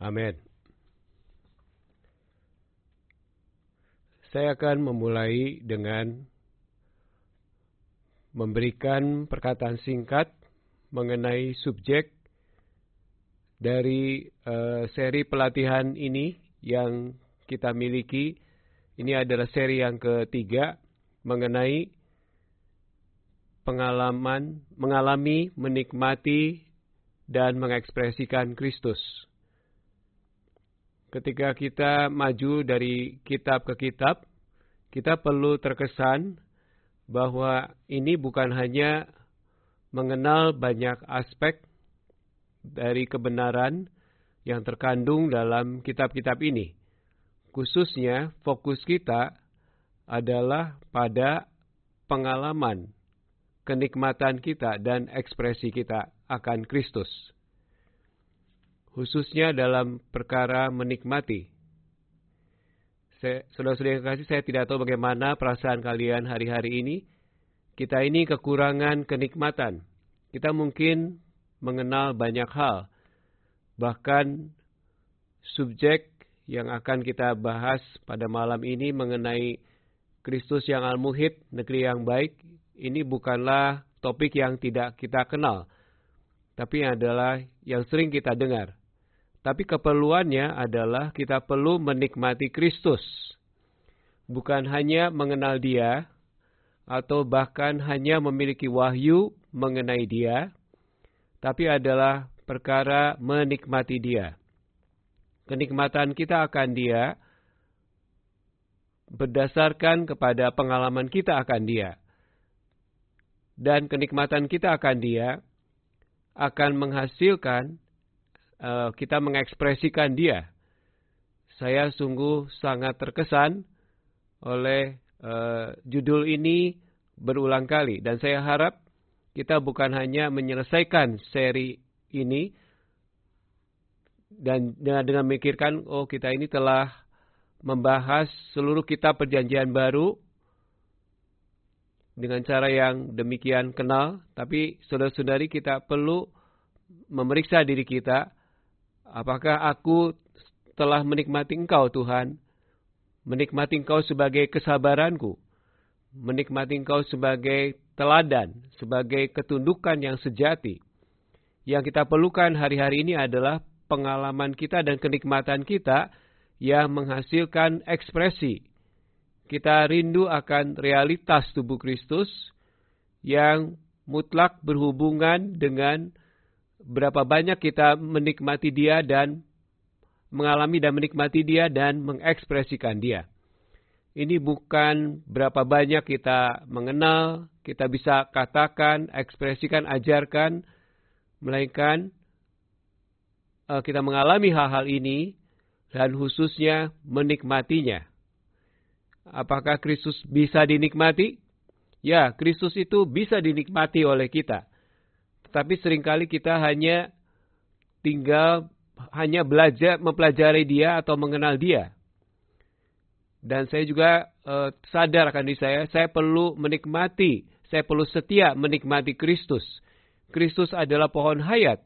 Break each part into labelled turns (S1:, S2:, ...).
S1: Amin. Saya akan memulai dengan memberikan perkataan singkat mengenai subjek dari seri pelatihan ini yang kita miliki. Ini adalah seri yang ketiga mengenai mengalami, menikmati, dan mengekspresikan Kristus. Ketika kita maju dari kitab ke kitab, kita perlu terkesan bahwa ini bukan hanya mengenal banyak aspek dari kebenaran yang terkandung dalam kitab-kitab ini. Khususnya fokus kita adalah pada pengalaman, kenikmatan kita dan ekspresi kita akan Kristus. Khususnya dalam perkara menikmati. Saudara-saudara yang kasih, saya tidak tahu bagaimana perasaan kalian hari-hari ini. Kita ini kekurangan kenikmatan. Kita mungkin mengenal banyak hal. Bahkan subjek yang akan kita bahas pada malam ini mengenai Kristus yang al-muhid, negeri yang baik. Ini bukanlah topik yang tidak kita kenal. Tapi adalah yang sering kita dengar. Tapi keperluannya adalah kita perlu menikmati Kristus. Bukan hanya mengenal Dia, atau bahkan hanya memiliki wahyu mengenai Dia, tapi adalah perkara menikmati Dia. Kenikmatan kita akan Dia berdasarkan kepada pengalaman kita akan Dia. Dan kenikmatan kita akan Dia akan menghasilkan kita mengekspresikan Dia. Saya sungguh sangat terkesan oleh judul ini berulang kali. Dan saya harap kita bukan hanya menyelesaikan seri ini dan dengan memikirkan, kita ini telah membahas seluruh kitab Perjanjian Baru dengan cara yang demikian kenal. Tapi saudara-saudari, kita perlu memeriksa diri kita. Apakah aku telah menikmati Engkau, Tuhan? Menikmati Engkau sebagai kesabaranku. Menikmati Engkau sebagai teladan, sebagai ketundukan yang sejati. Yang kita perlukan hari-hari ini adalah pengalaman kita dan kenikmatan kita yang menghasilkan ekspresi. Kita rindu akan realitas tubuh Kristus yang mutlak berhubungan dengan berapa banyak kita menikmati Dia dan mengalami dan menikmati Dia dan mengekspresikan Dia. Ini bukan berapa banyak kita mengenal, kita bisa katakan, ekspresikan, ajarkan, melainkan kita mengalami hal-hal ini dan khususnya menikmatinya. Apakah Kristus bisa dinikmati? Ya, Kristus itu bisa dinikmati oleh kita. Tapi seringkali kita hanya belajar mempelajari Dia atau mengenal Dia. Dan saya juga sadar akan diri saya perlu menikmati, saya perlu setia menikmati Kristus. Kristus adalah pohon hayat.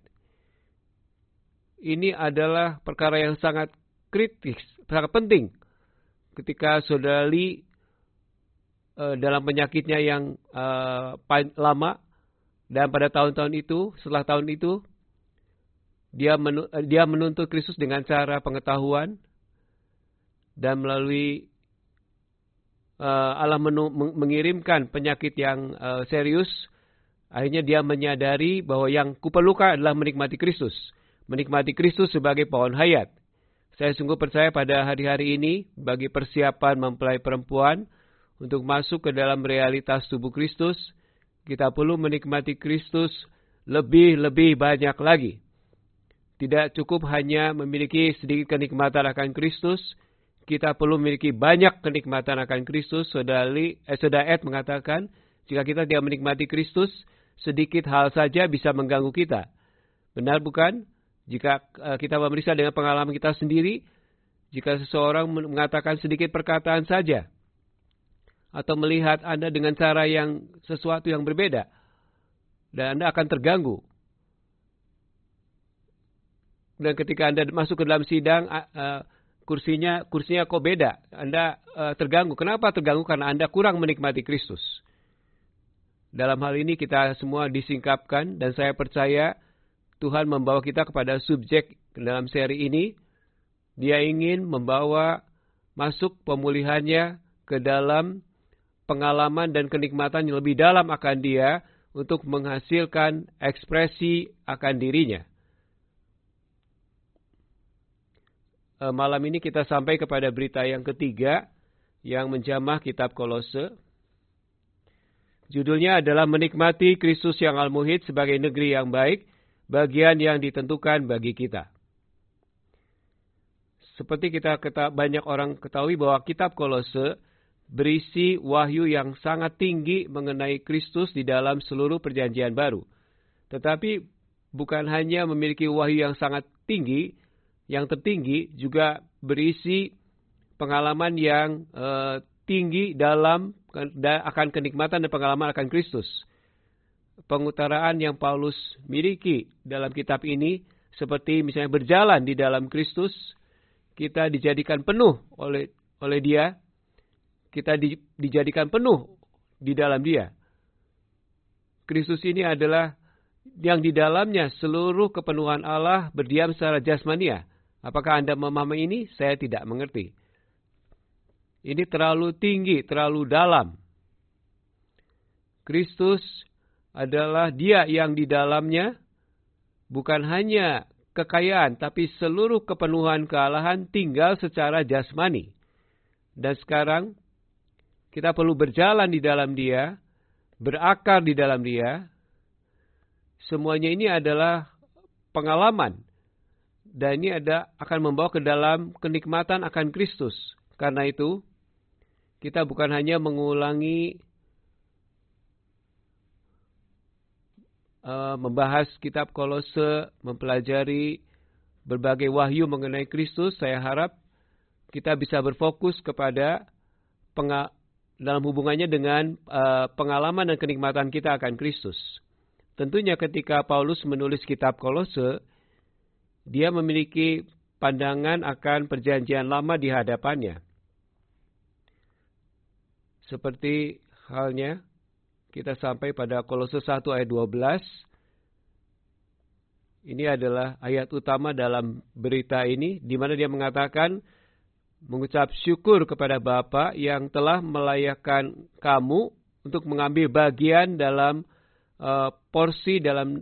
S1: Ini adalah perkara yang sangat kritis, sangat penting. Ketika saudari dalam penyakitnya yang lama, dan pada tahun-tahun itu, setelah tahun itu, dia menuntut Kristus dengan cara pengetahuan. Dan melalui Allah mengirimkan penyakit yang serius. Akhirnya dia menyadari bahwa yang kuperlukan adalah menikmati Kristus. Menikmati Kristus sebagai pohon hayat. Saya sungguh percaya pada hari-hari ini, bagi persiapan mempelai perempuan, untuk masuk ke dalam realitas tubuh Kristus, kita perlu menikmati Kristus lebih banyak lagi. Tidak cukup hanya memiliki sedikit kenikmatan akan Kristus. Kita perlu memiliki banyak kenikmatan akan Kristus. Saudara Ed mengatakan, jika kita tidak menikmati Kristus, sedikit hal saja bisa mengganggu kita. Benar bukan? Jika kita memeriksa dengan pengalaman kita sendiri, jika seseorang mengatakan sedikit perkataan saja, atau melihat Anda dengan cara yang sesuatu yang berbeda, dan Anda akan terganggu. Dan ketika Anda masuk ke dalam sidang, kursinya kok beda. Anda terganggu. Kenapa terganggu? Karena Anda kurang menikmati Kristus. Dalam hal ini kita semua disingkapkan, dan saya percaya Tuhan membawa kita kepada subjek dalam seri ini. Dia ingin membawa masuk pemulihannya ke dalam pengalaman dan kenikmatan yang lebih dalam akan dia untuk menghasilkan ekspresi akan dirinya. Malam ini kita sampai kepada berita yang ketiga yang menjamah kitab Kolose. Judulnya adalah menikmati Kristus yang al-muhid sebagai negeri yang baik, bagian yang ditentukan bagi kita. Seperti banyak orang ketahui bahwa kitab Kolose berisi wahyu yang sangat tinggi mengenai Kristus di dalam seluruh perjanjian baru. Tetapi bukan hanya memiliki wahyu yang sangat tinggi, yang tertinggi, juga berisi pengalaman yang tinggi akan kenikmatan dan pengalaman akan Kristus. Pengutaraan yang Paulus miliki dalam kitab ini, seperti misalnya berjalan di dalam Kristus, kita dijadikan penuh oleh dia. Kita dijadikan penuh di dalam dia. Kristus ini adalah yang di dalamnya seluruh kepenuhan Allah berdiam secara jasmania. Apakah Anda memahami ini? Saya tidak mengerti. Ini terlalu tinggi, terlalu dalam. Kristus adalah dia yang di dalamnya bukan hanya kekayaan, tapi seluruh kepenuhan kealahan tinggal secara jasmani. Dan sekarang kita perlu berjalan di dalam dia, berakar di dalam dia. Semuanya ini adalah pengalaman. Dan ini akan membawa ke dalam kenikmatan akan Kristus. Karena itu, kita bukan hanya mengulangi membahas kitab Kolose, mempelajari berbagai wahyu mengenai Kristus. Saya harap kita bisa berfokus kepada dalam hubungannya dengan pengalaman dan kenikmatan kita akan Kristus. Tentunya ketika Paulus menulis kitab Kolose, dia memiliki pandangan akan perjanjian lama di hadapannya. Seperti halnya kita sampai pada Kolose 1 ayat 12. Ini adalah ayat utama dalam berita ini, di mana dia mengatakan, mengucap syukur kepada Bapa yang telah melayakkan kamu untuk mengambil bagian dalam porsi dalam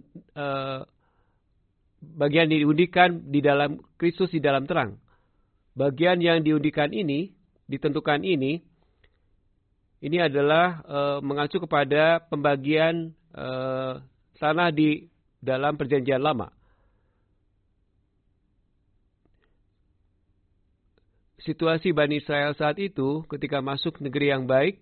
S1: bagian diundikan di dalam Kristus di dalam terang. Bagian yang diundikan ini, ditentukan ini adalah mengacu kepada pembagian tanah di dalam perjanjian lama. Situasi Bani Israel saat itu ketika masuk negeri yang baik,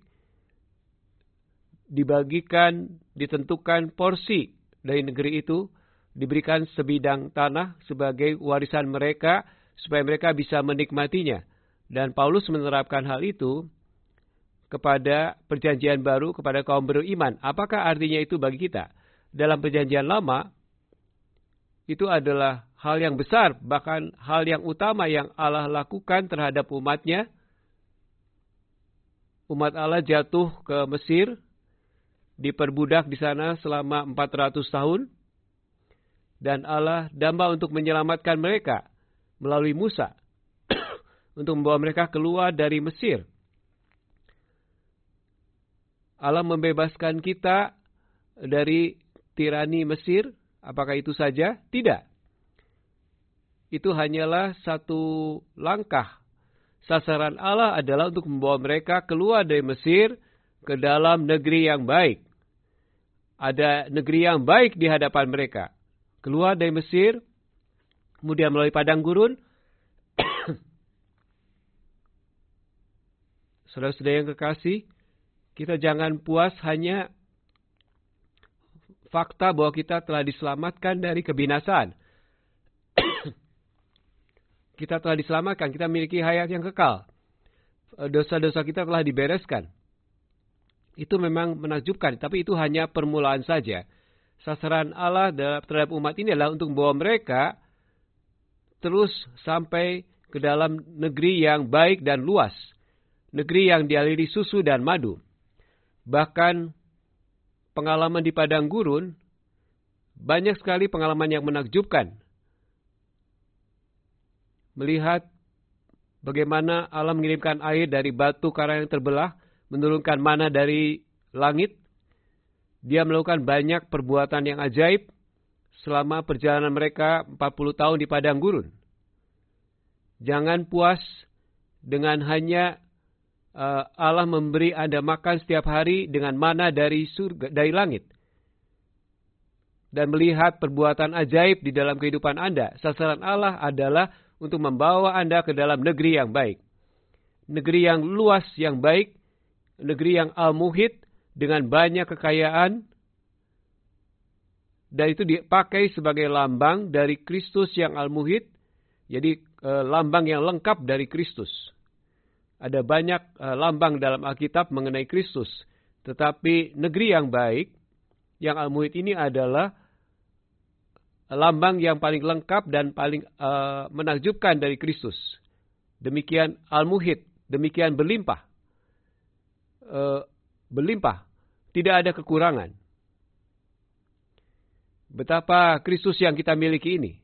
S1: ditentukan porsi dari negeri itu, diberikan sebidang tanah sebagai warisan mereka supaya mereka bisa menikmatinya. Dan Paulus menerapkan hal itu kepada perjanjian baru, kepada kaum beriman. Apakah artinya itu bagi kita? Dalam perjanjian lama, itu adalah hal yang besar, bahkan hal yang utama yang Allah lakukan terhadap umatnya. Umat Allah jatuh ke Mesir, diperbudak di sana selama 400 tahun. Dan Allah damba untuk menyelamatkan mereka melalui Musa. Untuk membawa mereka keluar dari Mesir. Allah membebaskan kita dari tirani Mesir. Apakah itu saja? Tidak. Itu hanyalah satu langkah. Sasaran Allah adalah untuk membawa mereka keluar dari Mesir ke dalam negeri yang baik. Ada negeri yang baik di hadapan mereka. Keluar dari Mesir, kemudian melalui padang gurun. Saudara-saudara yang kekasih, kita jangan puas hanya fakta bahwa kita telah diselamatkan dari kebinasaan. Kita telah diselamatkan, kita memiliki hayat yang kekal. Dosa-dosa kita telah dibereskan. Itu memang menakjubkan, tapi itu hanya permulaan saja. Sasaran Allah terhadap umat ini adalah untuk membawa mereka terus sampai ke dalam negeri yang baik dan luas. Negeri yang dialiri susu dan madu. Bahkan pengalaman di padang gurun, banyak sekali pengalaman yang menakjubkan. Melihat bagaimana Allah mengirimkan air dari batu karang yang terbelah, menurunkan mana dari langit. Dia melakukan banyak perbuatan yang ajaib selama perjalanan mereka 40 tahun di padang gurun. Jangan puas dengan hanya Allah memberi Anda makan setiap hari dengan mana dari surga, dari langit. Dan melihat perbuatan ajaib di dalam kehidupan Anda. Sasaran Allah adalah untuk membawa Anda ke dalam negeri yang baik. Negeri yang luas, yang baik. Negeri yang al-muhit dengan banyak kekayaan. Dan itu dipakai sebagai lambang dari Kristus yang al-muhit. Jadi lambang yang lengkap dari Kristus. Ada banyak lambang dalam Alkitab mengenai Kristus. Tetapi negeri yang baik, yang al-muhit ini adalah lambang yang paling lengkap dan paling menakjubkan dari Kristus. Demikian al-muhit, demikian berlimpah. Berlimpah, tidak ada kekurangan. Betapa Kristus yang kita miliki ini.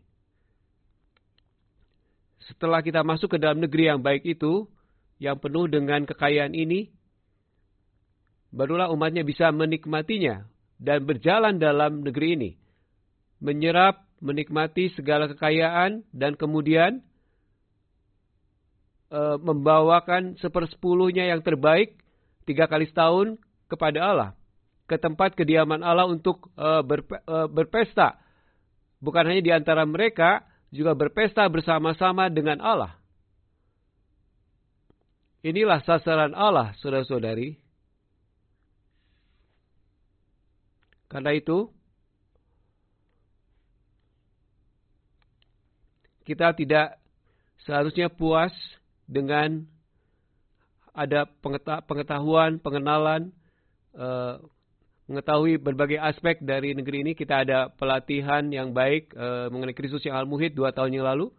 S1: Setelah kita masuk ke dalam negeri yang baik itu, yang penuh dengan kekayaan ini, barulah umatnya bisa menikmatinya dan berjalan dalam negeri ini. Menyerap, menikmati segala kekayaan, dan kemudian membawakan 1/10 yang terbaik 3 kali setahun kepada Allah. Ke tempat kediaman Allah untuk berpesta. Bukan hanya di antara mereka, juga berpesta bersama-sama dengan Allah. Inilah sasaran Allah, saudara-saudari. Karena itu, kita tidak seharusnya puas dengan ada pengetahuan, pengenalan, mengetahui berbagai aspek dari negeri ini. Kita ada pelatihan yang baik mengenai Kristus yang al-muhit 2 tahun yang lalu.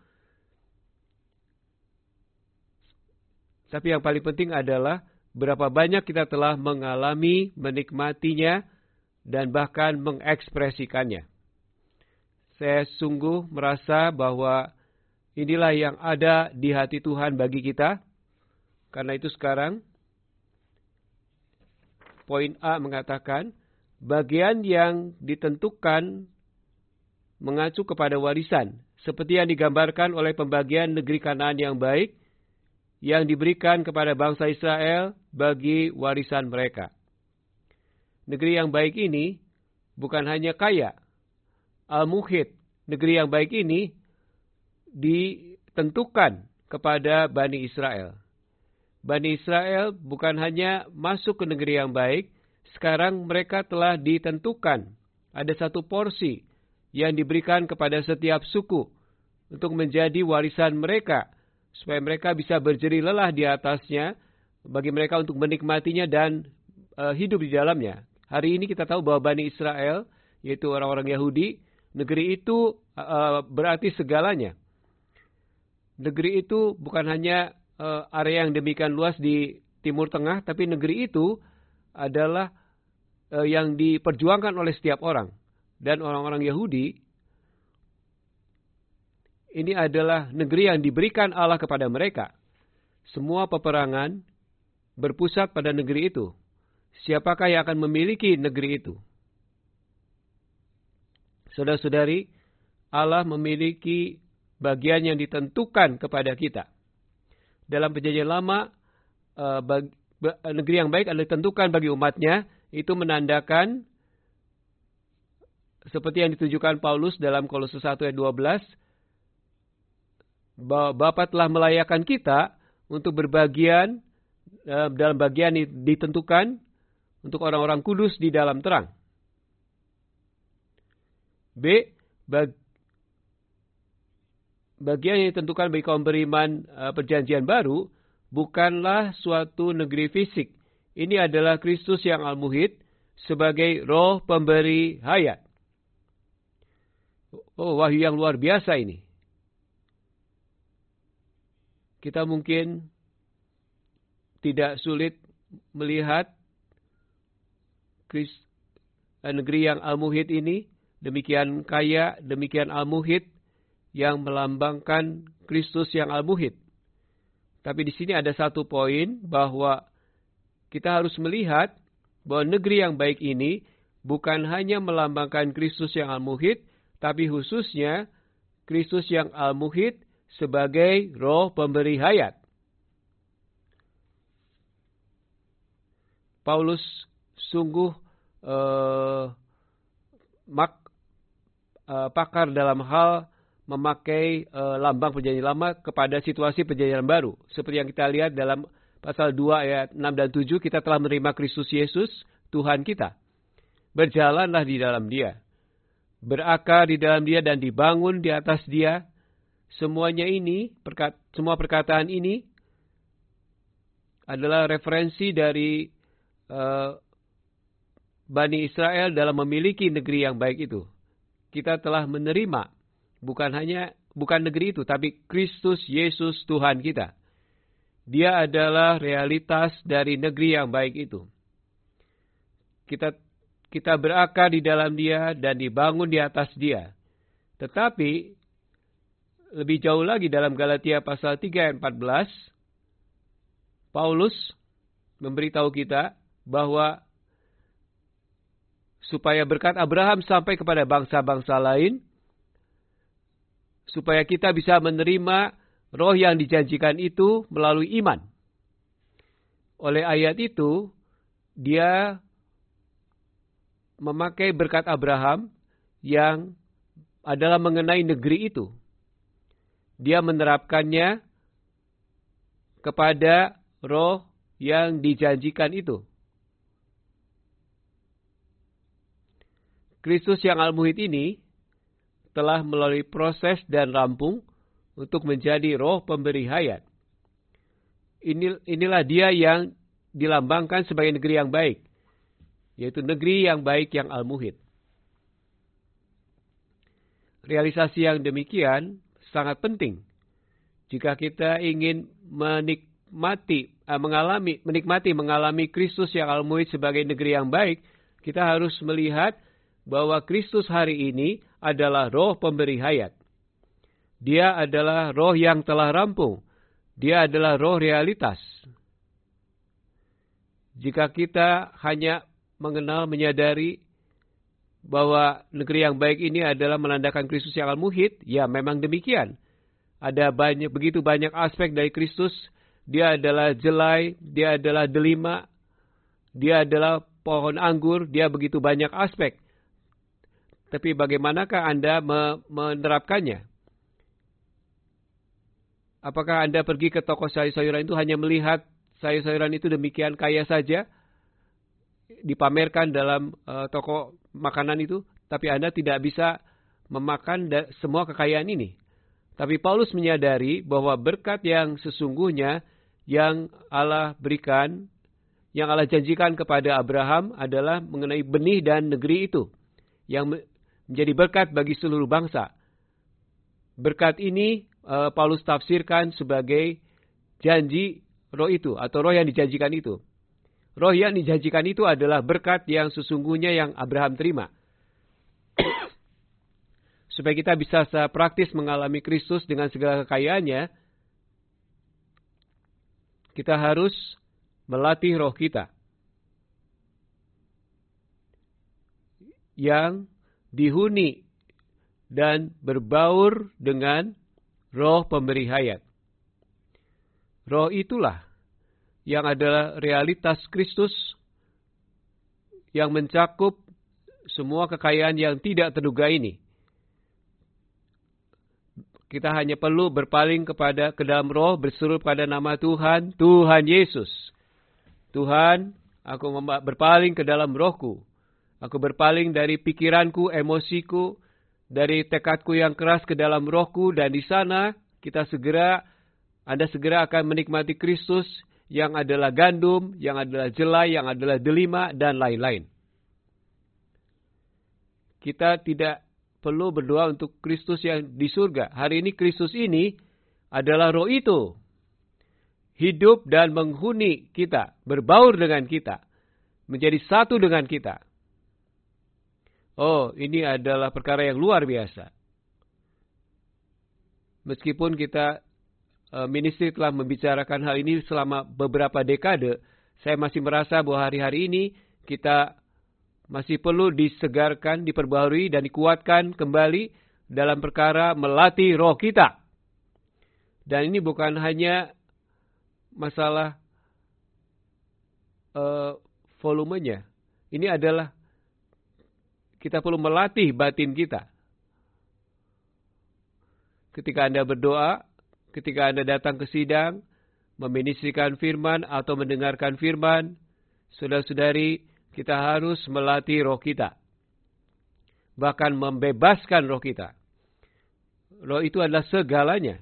S1: Tapi yang paling penting adalah berapa banyak kita telah mengalami, menikmatinya, dan bahkan mengekspresikannya. Saya sungguh merasa bahwa inilah yang ada di hati Tuhan bagi kita. Karena itu sekarang, poin A mengatakan, bagian yang ditentukan mengacu kepada warisan, seperti yang digambarkan oleh pembagian negeri Kanaan yang baik, yang diberikan kepada bangsa Israel bagi warisan mereka. Negeri yang baik ini bukan hanya kaya, al-muhit. Negeri yang baik ini ditentukan kepada Bani Israel. Bani Israel bukan hanya masuk ke negeri yang baik, sekarang mereka telah ditentukan. Ada satu porsi yang diberikan kepada setiap suku untuk menjadi warisan mereka, supaya mereka bisa berjeri lelah di atasnya, bagi mereka untuk menikmatinya dan hidup di dalamnya. Hari ini kita tahu bahwa Bani Israel, yaitu orang-orang Yahudi, negeri itu berarti segalanya. Negeri itu bukan hanya area yang demikian luas di Timur Tengah, tapi negeri itu adalah yang diperjuangkan oleh setiap orang. Dan orang-orang Yahudi, ini adalah negeri yang diberikan Allah kepada mereka. Semua peperangan berpusat pada negeri itu. Siapakah yang akan memiliki negeri itu? Saudara-saudari, Allah memiliki bagian yang ditentukan kepada kita. Dalam perjanjian lama, negeri yang baik adalah ditentukan bagi umatnya. Itu menandakan, seperti yang ditunjukkan Paulus dalam Kolose 1 ayat 12, bahwa Bapa telah melayakkan kita untuk berbagian dalam bagian ditentukan untuk orang-orang kudus di dalam terang. B. Bagian yang ditentukan bagi kaum beriman perjanjian baru bukanlah suatu negeri fisik. Ini adalah Kristus yang al-muhit sebagai roh pemberi hayat. Oh, wahyu yang luar biasa ini. kita mungkin tidak sulit melihat negeri yang al-muhit ini demikian kaya, demikian al-muhit yang melambangkan Kristus yang al-muhit. Tapi di sini ada satu poin bahwa kita harus melihat bahwa negeri yang baik ini bukan hanya melambangkan Kristus yang al-muhit, tapi khususnya Kristus yang al-muhit sebagai roh pemberi hayat. Paulus sungguh pakar dalam hal memakai lambang perjanjian lama kepada situasi perjanjian baru. Seperti yang kita lihat dalam pasal 2 ayat 6 dan 7, kita telah menerima Kristus Yesus, Tuhan kita. Berjalanlah di dalam Dia. Berakar di dalam Dia dan dibangun di atas Dia. Semuanya ini, semua perkataan ini adalah referensi dari Bani Israel dalam memiliki negeri yang baik itu. Kita telah menerima bukan negeri itu, tapi Kristus Yesus Tuhan kita. Dia adalah realitas dari negeri yang baik itu. Kita berakar di dalam Dia dan dibangun di atas Dia. Tetapi lebih jauh lagi dalam Galatia pasal 3 ayat 14, Paulus memberitahu kita bahwa supaya berkat Abraham sampai kepada bangsa-bangsa lain, supaya kita bisa menerima roh yang dijanjikan itu melalui iman. Oleh ayat itu, dia memakai berkat Abraham yang adalah mengenai negeri itu. Dia menerapkannya kepada roh yang dijanjikan itu. Kristus yang al-muhit ini telah melalui proses dan rampung untuk menjadi roh pemberi hayat. Inilah Dia yang dilambangkan sebagai negeri yang baik, yaitu negeri yang baik yang al-muhit. Realisasi yang demikian sangat penting jika kita ingin menikmati Kristus yang al-muhit sebagai negeri yang baik. Kita harus melihat bahwa Kristus hari ini adalah roh pemberi hayat. Dia adalah roh yang telah rampung. Dia adalah roh realitas. Jika kita hanya menyadari bahwa negeri yang baik ini adalah menandakan Kristus yang al-muhit, ya memang demikian. Ada begitu banyak aspek dari Kristus. Dia adalah jelai, dia adalah delima, dia adalah pohon anggur, dia begitu banyak aspek. Tapi bagaimanakah Anda menerapkannya? Apakah Anda pergi ke toko sayur-sayuran itu hanya melihat sayur-sayuran itu demikian kaya saja, dipamerkan dalam toko makanan itu, tapi Anda tidak bisa memakan semua kekayaan ini? Tapi Paulus menyadari bahwa berkat yang sesungguhnya yang Allah berikan, yang Allah janjikan kepada Abraham adalah mengenai benih dan negeri itu, yang menjadi berkat bagi seluruh bangsa. Berkat ini Paulus tafsirkan sebagai janji roh itu, atau roh yang dijanjikan itu. Roh yang dijanjikan itu adalah berkat yang sesungguhnya yang Abraham terima. Supaya kita bisa secara praktis mengalami Kristus dengan segala kekayaannya, kita harus melatih roh kita yang dihuni dan berbaur dengan roh pemberi hayat. Roh itulah yang adalah realitas Kristus yang mencakup semua kekayaan yang tidak terduga ini. Kita hanya perlu berpaling ke dalam roh, berseru pada nama Tuhan, Tuhan Yesus. Tuhan, aku berpaling ke dalam rohku. Aku berpaling dari pikiranku, emosiku, dari tekadku yang keras ke dalam rohku, dan di sana Anda segera akan menikmati Kristus yang adalah gandum, yang adalah jelai, yang adalah delima, dan lain-lain. Kita tidak perlu berdoa untuk Kristus yang di surga. Hari ini Kristus ini adalah roh itu hidup dan menghuni kita, berbaur dengan kita, menjadi satu dengan kita. Oh, ini adalah perkara yang luar biasa. Meskipun kita ministry telah membicarakan hal ini selama beberapa dekade, saya masih merasa bahwa hari-hari ini kita masih perlu disegarkan, diperbaharui, dan dikuatkan kembali dalam perkara melatih roh kita. Dan ini bukan hanya masalah volumenya. Ini adalah kita perlu melatih batin kita. Ketika Anda berdoa, ketika Anda datang ke sidang, meministrikan firman atau mendengarkan firman, saudara-saudari, kita harus melatih roh kita. Bahkan membebaskan roh kita. Roh itu adalah segalanya.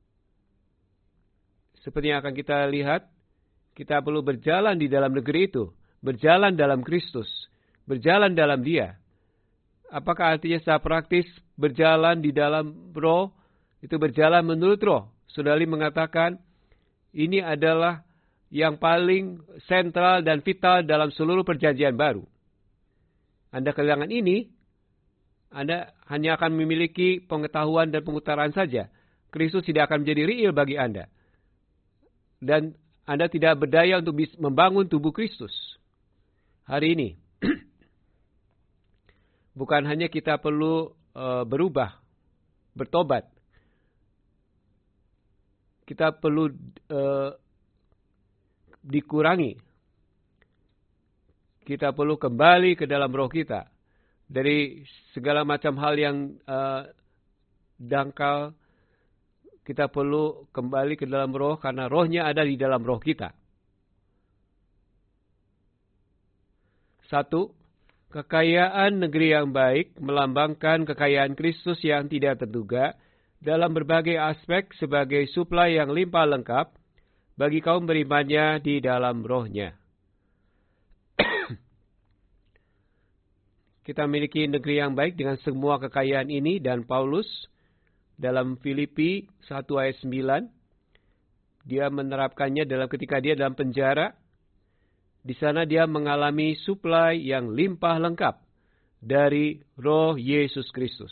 S1: Seperti yang akan kita lihat, kita perlu berjalan di dalam negeri itu. Berjalan dalam Kristus. Berjalan dalam Dia. Apakah artinya secara praktis berjalan di dalam roh? Itu berjalan menurut roh. Saudari mengatakan, ini adalah yang paling sentral dan vital dalam seluruh perjanjian baru. Anda kehilangan ini, Anda hanya akan memiliki pengetahuan dan pengutaran saja. Kristus tidak akan menjadi real bagi Anda. Dan Anda tidak berdaya untuk membangun tubuh Kristus. Hari ini, bukan hanya kita perlu berubah, bertobat. Kita perlu dikurangi. Kita perlu kembali ke dalam roh kita. Dari segala macam hal yang dangkal, kita perlu kembali ke dalam roh karena rohnya ada di dalam roh kita. 1. Kekayaan negeri yang baik melambangkan kekayaan Kristus yang tidak terduga dalam berbagai aspek sebagai suplai yang limpah lengkap bagi kaum berimannya di dalam rohnya. Kita memiliki negeri yang baik dengan semua kekayaan ini, dan Paulus dalam Filipi 1 ayat 9, dia menerapkannya ketika dia dalam penjara. Di sana dia mengalami suplai yang limpah lengkap dari roh Yesus Kristus.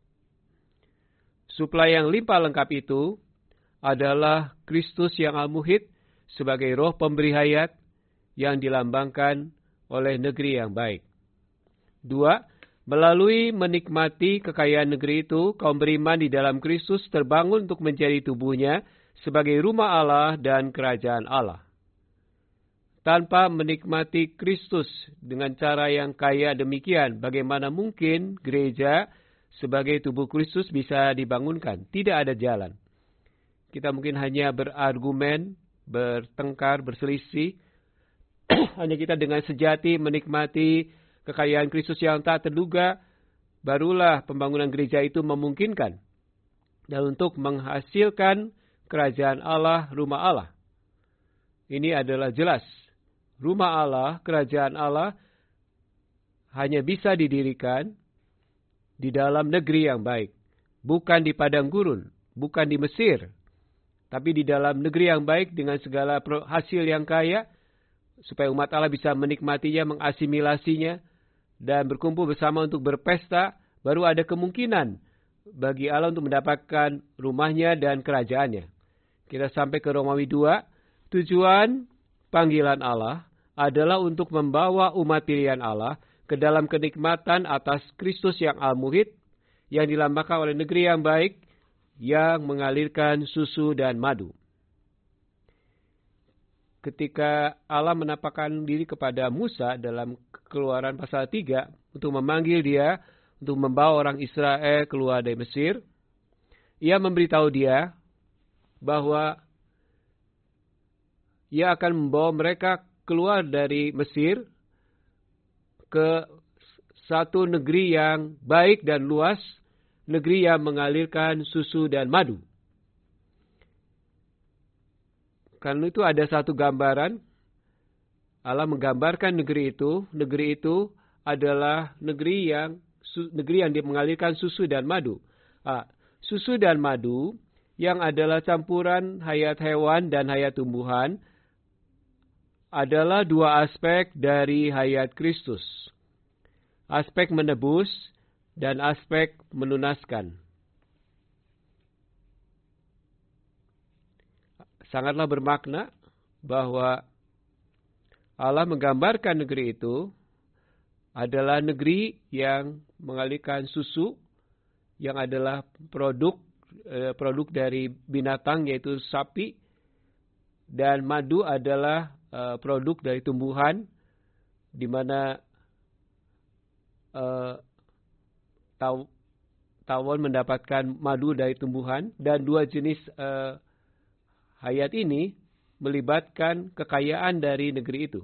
S1: Suplai yang limpah lengkap itu adalah Kristus yang al-muhid sebagai roh pemberi hayat yang dilambangkan oleh negeri yang baik. 2. Melalui menikmati kekayaan negeri itu, kaum beriman di dalam Kristus terbangun untuk menjadi tubuhnya sebagai rumah Allah dan kerajaan Allah. Tanpa menikmati Kristus dengan cara yang kaya demikian, bagaimana mungkin gereja sebagai tubuh Kristus bisa dibangunkan? Tidak ada jalan. Kita mungkin hanya berargumen, bertengkar, berselisih. Hanya kita dengan sejati menikmati kekayaan Kristus yang tak terduga, barulah pembangunan gereja itu memungkinkan. Dan untuk menghasilkan kerajaan Allah, rumah Allah. Ini adalah jelas. Rumah Allah, kerajaan Allah, hanya bisa didirikan di dalam negeri yang baik. Bukan di padang gurun, bukan di Mesir. Tapi di dalam negeri yang baik dengan segala hasil yang kaya, supaya umat Allah bisa menikmatinya, mengasimilasinya, dan berkumpul bersama untuk berpesta, baru ada kemungkinan bagi Allah untuk mendapatkan rumahnya dan kerajaannya. Kita sampai ke Romawi 2, tujuan panggilan Allah adalah untuk membawa umat pilihan Allah ke dalam kenikmatan atas Kristus yang al-muhid, yang dilambangkan oleh negeri yang baik, yang mengalirkan susu dan madu. Ketika Allah menampakkan diri kepada Musa dalam Keluaran pasal 3, untuk memanggil dia, untuk membawa orang Israel keluar dari Mesir, ia memberitahu dia bahwa ia akan membawa mereka keluar dari Mesir ke satu negeri yang baik dan luas, negeri yang mengalirkan susu dan madu. Karena itu ada satu gambaran, Allah menggambarkan negeri itu adalah negeri yang mengalirkan susu dan madu. Susu dan madu yang adalah campuran hayat hewan dan hayat tumbuhan, adalah dua aspek dari hayat Kristus. Aspek menebus dan aspek menunaskan. Sangatlah bermakna bahwa Allah menggambarkan negeri itu adalah negeri yang mengalirkan susu, yang adalah produk dari binatang yaitu sapi, dan madu adalah produk dari tumbuhan, di mana tawon mendapatkan madu dari tumbuhan, dan dua jenis hayat ini melibatkan kekayaan dari negeri itu.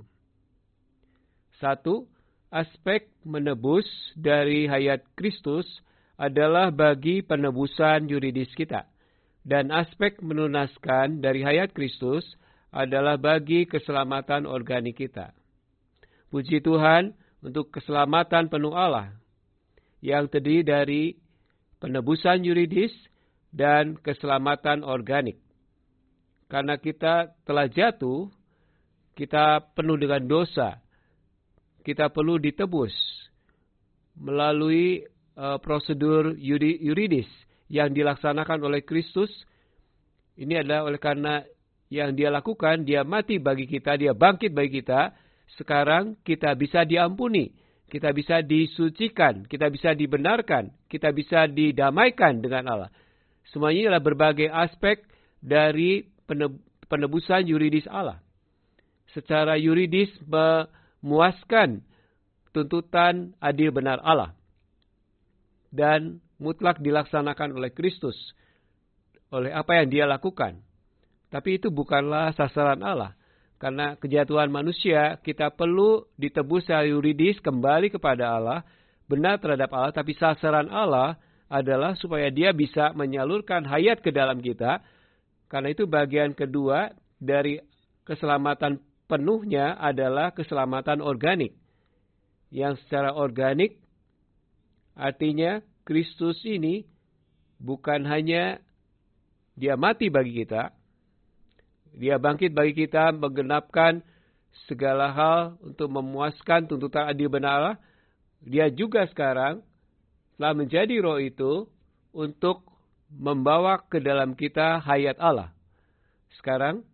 S1: Satu, aspek menebus dari hayat Kristus adalah bagi penebusan yuridis kita. Dan aspek menunaskan dari hayat Kristus adalah bagi keselamatan organik kita. Puji Tuhan untuk keselamatan penuh Allah yang terdiri dari penebusan yuridis dan keselamatan organik. Karena kita telah jatuh, kita penuh dengan dosa. Kita perlu ditebus melalui prosedur yuridis yang dilaksanakan oleh Kristus. Ini adalah oleh karena yang dia lakukan, dia mati bagi kita, dia bangkit bagi kita. Sekarang kita bisa diampuni, kita bisa disucikan, kita bisa dibenarkan, kita bisa didamaikan dengan Allah. Semuanya adalah berbagai aspek dari penebusan yuridis Allah. Secara yuridis memuaskan tuntutan adil benar Allah. Dan mutlak dilaksanakan oleh Kristus, oleh apa yang dia lakukan. Tapi itu bukanlah sasaran Allah. Karena kejatuhan manusia, kita perlu ditebus secara yuridis kembali kepada Allah, benar terhadap Allah. Tapi sasaran Allah adalah supaya dia bisa menyalurkan hayat ke dalam kita. Karena itu bagian kedua dari keselamatan penuhnya adalah keselamatan organik. Yang secara organik artinya Kristus ini bukan hanya dia mati bagi kita, dia bangkit bagi kita, menggenapkan segala hal untuk memuaskan tuntutan adil benar Allah. Dia juga sekarang telah menjadi roh itu untuk membawa ke dalam kita hayat Allah. Sekarang,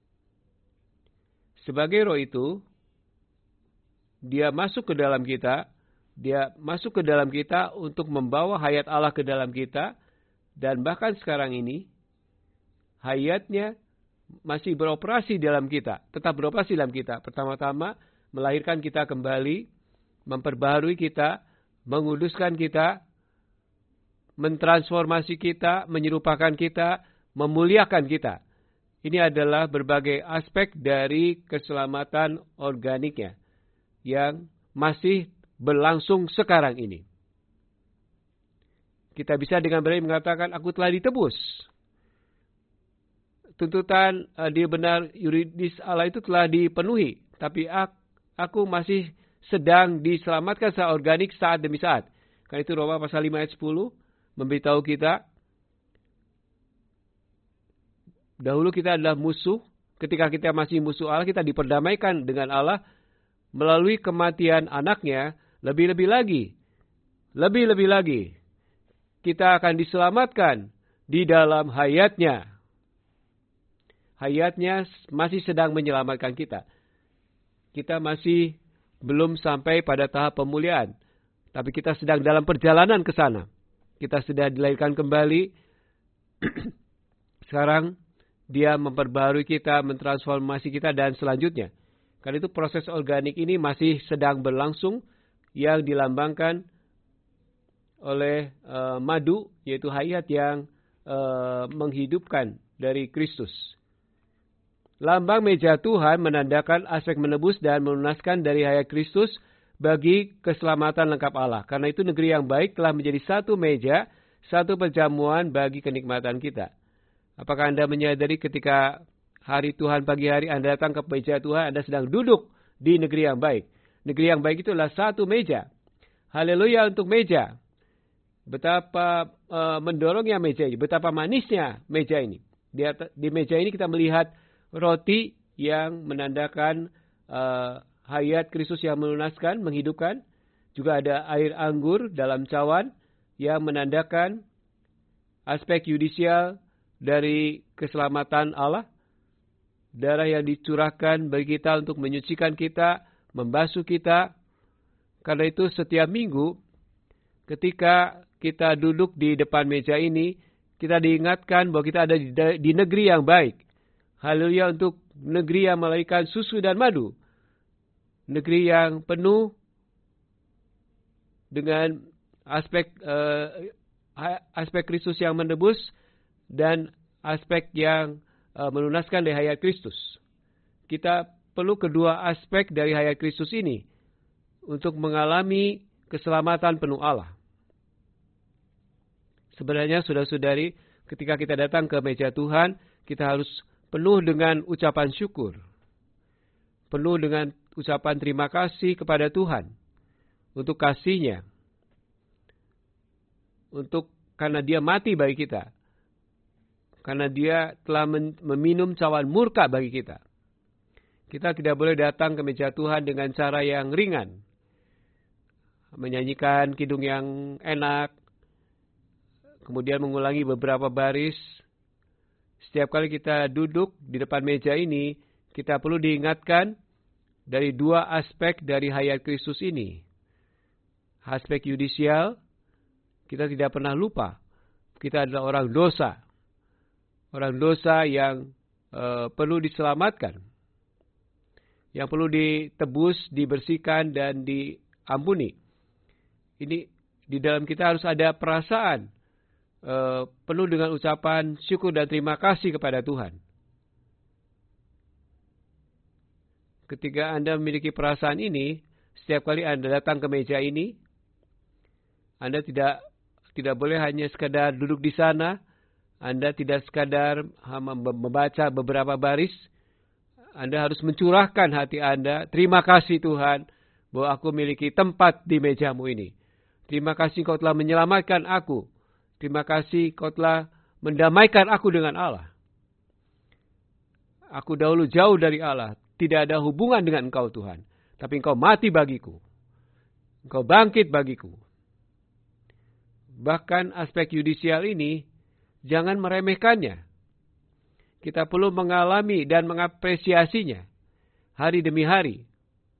S1: sebagai roh itu, dia masuk ke dalam kita, dia masuk ke dalam kita untuk membawa hayat Allah ke dalam kita, dan bahkan sekarang ini, hayatnya masih beroperasi dalam kita, tetap beroperasi dalam kita. Pertama-tama, melahirkan kita kembali, memperbaharui kita, menguduskan kita, mentransformasi kita, menyerupakan kita, memuliakan kita. Ini adalah berbagai aspek dari keselamatan organiknya yang masih berlangsung sekarang ini. Kita bisa dengan berani mengatakan, aku telah ditebus. Tuntutan adil benar yuridis Allah itu telah dipenuhi. Tapi aku masih sedang diselamatkan secara organik saat demi saat. Karena itu Roma pasal 5 ayat 10 memberitahu kita, dahulu kita adalah musuh. Ketika kita masih musuh Allah, kita diperdamaikan dengan Allah melalui kematian anaknya. Lebih-lebih lagi, kita akan diselamatkan di dalam hayatnya. Hayatnya masih sedang menyelamatkan kita. Kita masih belum sampai pada tahap pemulihan. Tapi kita sedang dalam perjalanan ke sana. Kita sudah dilahirkan kembali. Sekarang dia memperbarui kita, mentransformasi kita, dan selanjutnya. Karena itu proses organik ini masih sedang berlangsung, yang dilambangkan oleh madu, yaitu hayat yang menghidupkan dari Kristus. Lambang meja Tuhan menandakan aspek menebus dan melunaskan dari hayat Kristus bagi keselamatan lengkap Allah. Karena itu negeri yang baik telah menjadi satu meja, satu perjamuan bagi kenikmatan kita. Apakah Anda menyadari ketika hari Tuhan pagi hari Anda datang ke meja Tuhan, Anda sedang duduk di negeri yang baik. Negeri yang baik itu adalah satu meja. Haleluya untuk meja. Betapa mendorongnya meja ini, betapa manisnya meja ini. Di meja ini kita melihat roti yang menandakan hayat Kristus yang melunaskan, menghidupkan. Juga ada air anggur dalam cawan yang menandakan aspek yudisial dari keselamatan Allah. Darah yang dicurahkan bagi kita untuk menyucikan kita, membasuh kita. Karena itu setiap minggu ketika kita duduk di depan meja ini, kita diingatkan bahwa kita ada di negeri yang baik. Haleluya, untuk negeri yang melahirkan susu dan madu. Negeri yang penuh dengan aspek Kristus yang menebus dan aspek yang melunaskan dari hayat Kristus. Kita perlu kedua aspek dari hayat Kristus ini untuk mengalami keselamatan penuh Allah. Sebenarnya saudara-saudari, ketika kita datang ke meja Tuhan, kita harus penuh dengan ucapan syukur. Penuh dengan ucapan terima kasih kepada Tuhan untuk kasih-Nya. Karena Dia mati bagi kita. Karena Dia telah meminum cawan murka bagi kita. Kita tidak boleh datang ke meja Tuhan dengan cara yang ringan. Menyanyikan kidung yang enak, kemudian mengulangi beberapa baris. Setiap kali kita duduk di depan meja ini, kita perlu diingatkan dari dua aspek dari hayat Kristus ini. Aspek yudisial, kita tidak pernah lupa. Kita adalah orang dosa. Orang dosa yang perlu diselamatkan. Yang perlu ditebus, dibersihkan, dan diampuni. Ini di dalam kita harus ada perasaan penuh dengan ucapan syukur dan terima kasih kepada Tuhan. Ketika Anda memiliki perasaan ini, setiap kali Anda datang ke meja ini, Anda tidak boleh hanya sekadar duduk di sana. Anda tidak sekadar membaca beberapa baris. Anda harus mencurahkan hati Anda. Terima kasih Tuhan bahwa aku memiliki tempat di mejamu ini. Terima kasih Kau telah menyelamatkan aku. Terima kasih Kau telah mendamaikan aku dengan Allah. Aku dahulu jauh dari Allah. Tidak ada hubungan dengan Engkau Tuhan. Tapi Engkau mati bagiku. Engkau bangkit bagiku. Bahkan aspek yudisial ini, jangan meremehkannya. Kita perlu mengalami dan mengapresiasinya. Hari demi hari.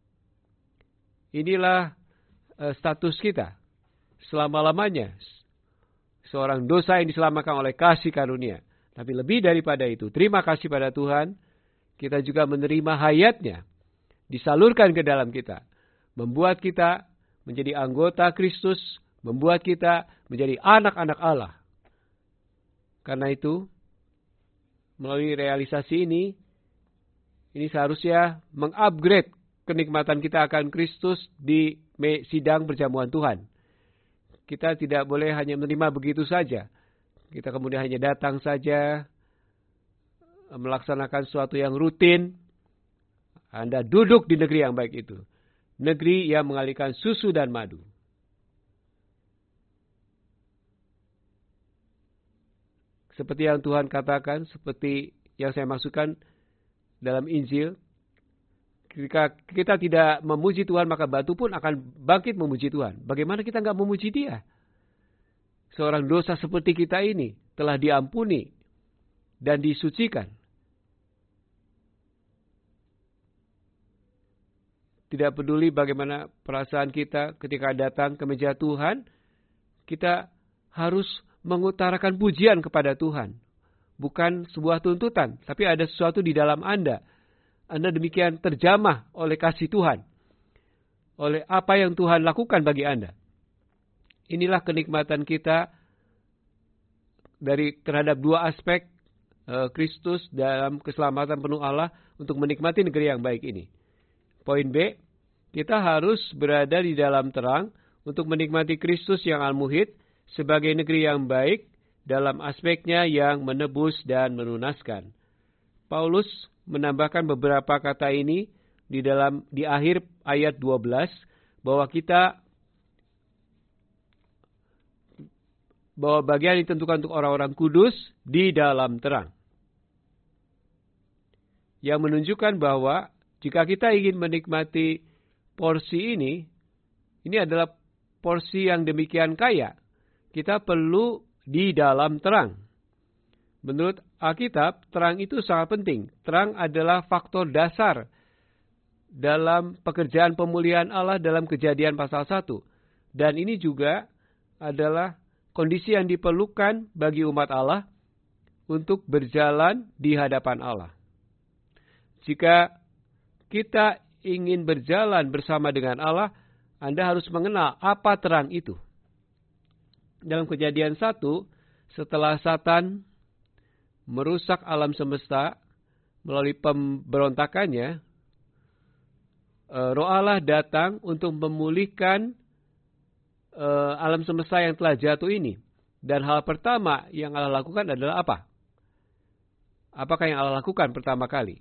S1: Inilah status kita. Selama-lamanya. Seorang dosa yang diselamatkan oleh kasih karunia. Tapi lebih daripada itu, terima kasih pada Tuhan. Kita juga menerima hayat-Nya. Disalurkan ke dalam kita. Membuat kita menjadi anggota Kristus. Membuat kita menjadi anak-anak Allah. Karena itu, melalui realisasi ini seharusnya mengupgrade kenikmatan kita akan Kristus di sidang perjamuan Tuhan. Kita tidak boleh hanya menerima begitu saja. Kita kemudian hanya datang saja, melaksanakan sesuatu yang rutin. Anda duduk di negeri yang baik itu. Negeri yang mengalirkan susu dan madu. Seperti yang Tuhan katakan, seperti yang saya maksudkan dalam Injil. Ketika kita tidak memuji Tuhan, maka batu pun akan bangkit memuji Tuhan. Bagaimana kita nggak memuji Dia? Seorang dosa seperti kita ini telah diampuni dan disucikan. Tidak peduli bagaimana perasaan kita ketika datang ke meja Tuhan, kita harus mengutarakan pujian kepada Tuhan. Bukan sebuah tuntutan, tapi ada sesuatu di dalam Anda. Anda demikian terjamah oleh kasih Tuhan. Oleh apa yang Tuhan lakukan bagi Anda. Inilah kenikmatan kita terhadap dua aspek Kristus dalam keselamatan penuh Allah untuk menikmati negeri yang baik ini. Poin B, kita harus berada di dalam terang untuk menikmati Kristus yang al-muhid sebagai negeri yang baik dalam aspeknya yang menebus dan melunaskan. Paulus menambahkan beberapa kata ini di akhir ayat 12 bahwa kita bahwa bagian ditentukan untuk orang-orang kudus di dalam terang. Yang menunjukkan bahwa jika kita ingin menikmati porsi ini adalah porsi yang demikian kaya. Kita perlu di dalam terang. Menurut Alkitab, terang itu sangat penting. Terang adalah faktor dasar dalam pekerjaan pemulihan Allah dalam Kejadian pasal 1. Dan ini juga adalah kondisi yang diperlukan bagi umat Allah untuk berjalan di hadapan Allah. Jika kita ingin berjalan bersama dengan Allah, Anda harus mengenal apa terang itu. Dalam Kejadian 1, setelah Satan merusak alam semesta melalui pemberontakannya, Roh Allah datang untuk memulihkan alam semesta yang telah jatuh ini. Dan hal pertama yang Allah lakukan adalah apa? Apakah yang Allah lakukan pertama kali?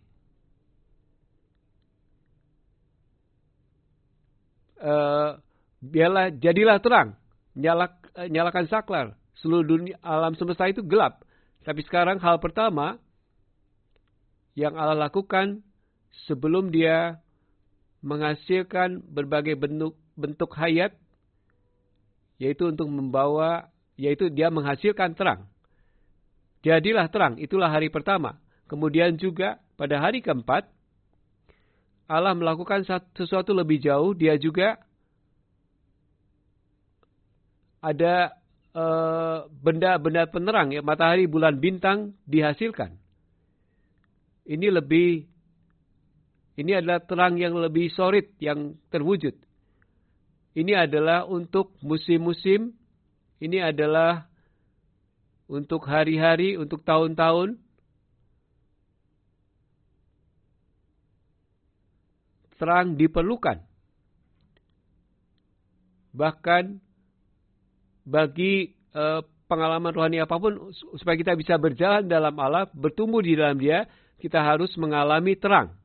S1: Jadilah terang, nyalakan saklar. Seluruh dunia alam semesta itu gelap. Tapi sekarang hal pertama yang Allah lakukan sebelum dia menghasilkan berbagai bentuk hayat, yaitu dia menghasilkan terang. Jadilah terang, itulah hari pertama. Kemudian juga pada hari keempat, Allah melakukan sesuatu lebih jauh. Dia juga ada benda-benda penerang, ya, matahari, bulan, bintang dihasilkan. Ini adalah terang yang lebih solid, yang terwujud. Ini adalah untuk musim-musim, ini adalah untuk hari-hari, untuk tahun-tahun. Terang diperlukan. Bahkan bagi pengalaman rohani apapun, supaya kita bisa berjalan dalam Allah, bertumbuh di dalam Dia, kita harus mengalami terang.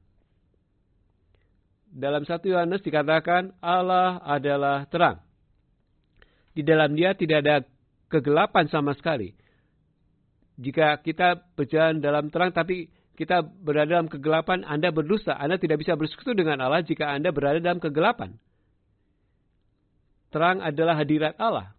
S1: Dalam 1 Yohanes dikatakan Allah adalah terang. Di dalam Dia tidak ada kegelapan sama sekali. Jika kita berjalan dalam terang tapi kita berada dalam kegelapan, Anda berdusta. Anda tidak bisa bersekutu dengan Allah jika Anda berada dalam kegelapan. Terang adalah hadirat Allah.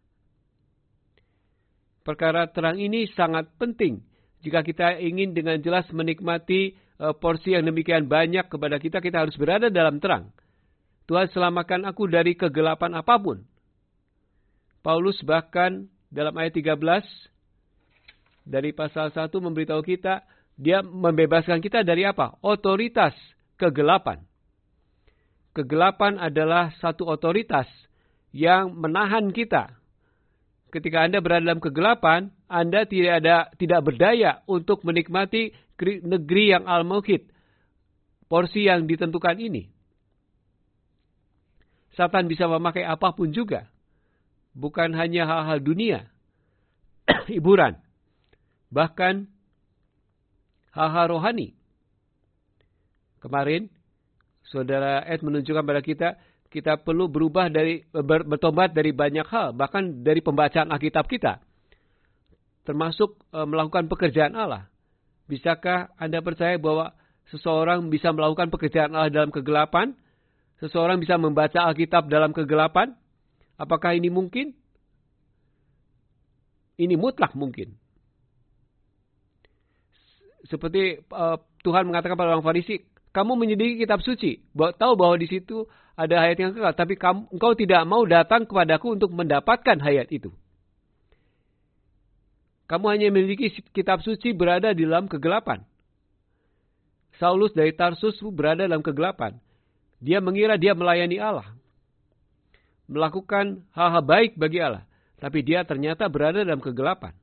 S1: Perkara terang ini sangat penting. Jika kita ingin dengan jelas menikmati porsi yang demikian banyak kepada kita, kita harus berada dalam terang. Tuhan selamatkan aku dari kegelapan apapun. Paulus bahkan dalam ayat 13 dari pasal 1 memberitahu kita, dia membebaskan kita dari apa? Otoritas kegelapan. Kegelapan adalah satu otoritas yang menahan kita. Ketika Anda berada dalam kegelapan, Anda tidak berdaya untuk menikmati negeri yang al-mauhid, porsi yang ditentukan ini. Satan bisa memakai apapun juga. Bukan hanya hal-hal dunia, hiburan. Bahkan hal-hal rohani. Kemarin, Saudara Ed menunjukkan pada kita perlu bertobat dari banyak hal. Bahkan dari pembacaan Alkitab kita. Termasuk melakukan pekerjaan Allah. Bisakah Anda percaya bahwa seseorang bisa melakukan pekerjaan Allah dalam kegelapan? Seseorang bisa membaca Alkitab dalam kegelapan? Apakah ini mungkin? Ini mutlak mungkin. Seperti Tuhan mengatakan pada orang Farisi, kamu menyelidiki kitab suci, tahu bahwa di situ ada hayat yang kekal, tapi engkau tidak mau datang kepadaku untuk mendapatkan hayat itu. Kamu hanya memiliki kitab suci berada di dalam kegelapan. Saulus dari Tarsus berada dalam kegelapan. Dia mengira dia melayani Allah. Melakukan hal-hal baik bagi Allah. Tapi dia ternyata berada dalam kegelapan.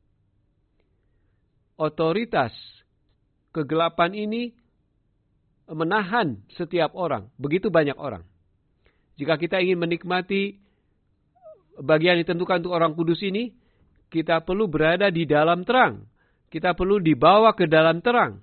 S1: Otoritas kegelapan ini menahan setiap orang. Begitu banyak orang. Jika kita ingin menikmati bagian ditentukan untuk orang kudus ini, kita perlu berada di dalam terang. Kita perlu dibawa ke dalam terang.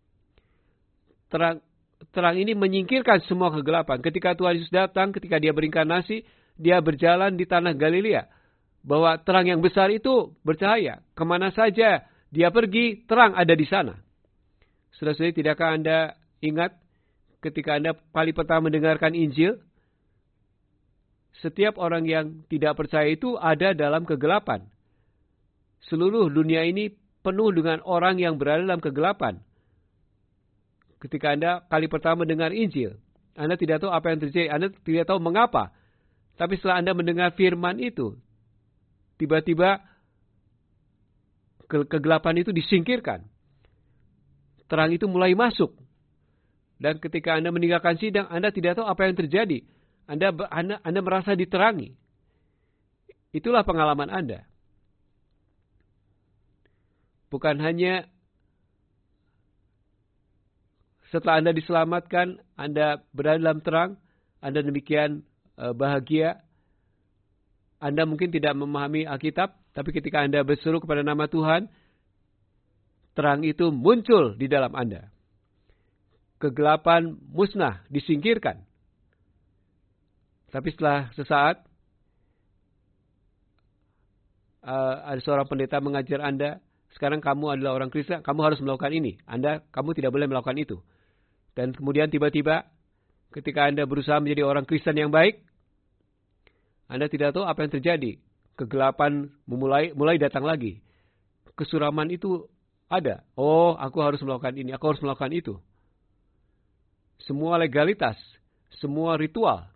S1: Terang ini menyingkirkan semua kegelapan. Ketika Tuhan Yesus datang, ketika dia berinkarnasi, dia berjalan di tanah Galilea. bahwa terang yang besar itu bercahaya. Kemana saja dia pergi, terang ada di sana. Saudara-saudari, tidakkah Anda ingat ketika Anda kali pertama mendengarkan Injil? Setiap orang yang tidak percaya itu ada dalam kegelapan. Seluruh dunia ini penuh dengan orang yang berada dalam kegelapan. Ketika Anda kali pertama mendengar Injil, Anda tidak tahu apa yang terjadi, Anda tidak tahu mengapa. Tapi setelah Anda mendengar firman itu, tiba-tiba kegelapan itu disingkirkan. Terang itu mulai masuk. Dan ketika Anda meninggalkan sidang, Anda tidak tahu apa yang terjadi. Anda merasa diterangi. Itulah pengalaman Anda. Bukan hanya setelah Anda diselamatkan, Anda berada dalam terang, Anda demikian bahagia. Anda mungkin tidak memahami Alkitab, tapi ketika Anda berseru kepada nama Tuhan, terang itu muncul di dalam Anda. Kegelapan musnah, disingkirkan. Tapi setelah sesaat, ada seorang pendeta mengajar Anda, sekarang kamu adalah orang Kristen, kamu harus melakukan ini. Kamu tidak boleh melakukan itu. Dan kemudian tiba-tiba, ketika Anda berusaha menjadi orang Kristen yang baik, Anda tidak tahu apa yang terjadi. Kegelapan mulai datang lagi. Kesuraman itu ada. Oh, aku harus melakukan ini, aku harus melakukan itu. Semua legalitas, semua ritual.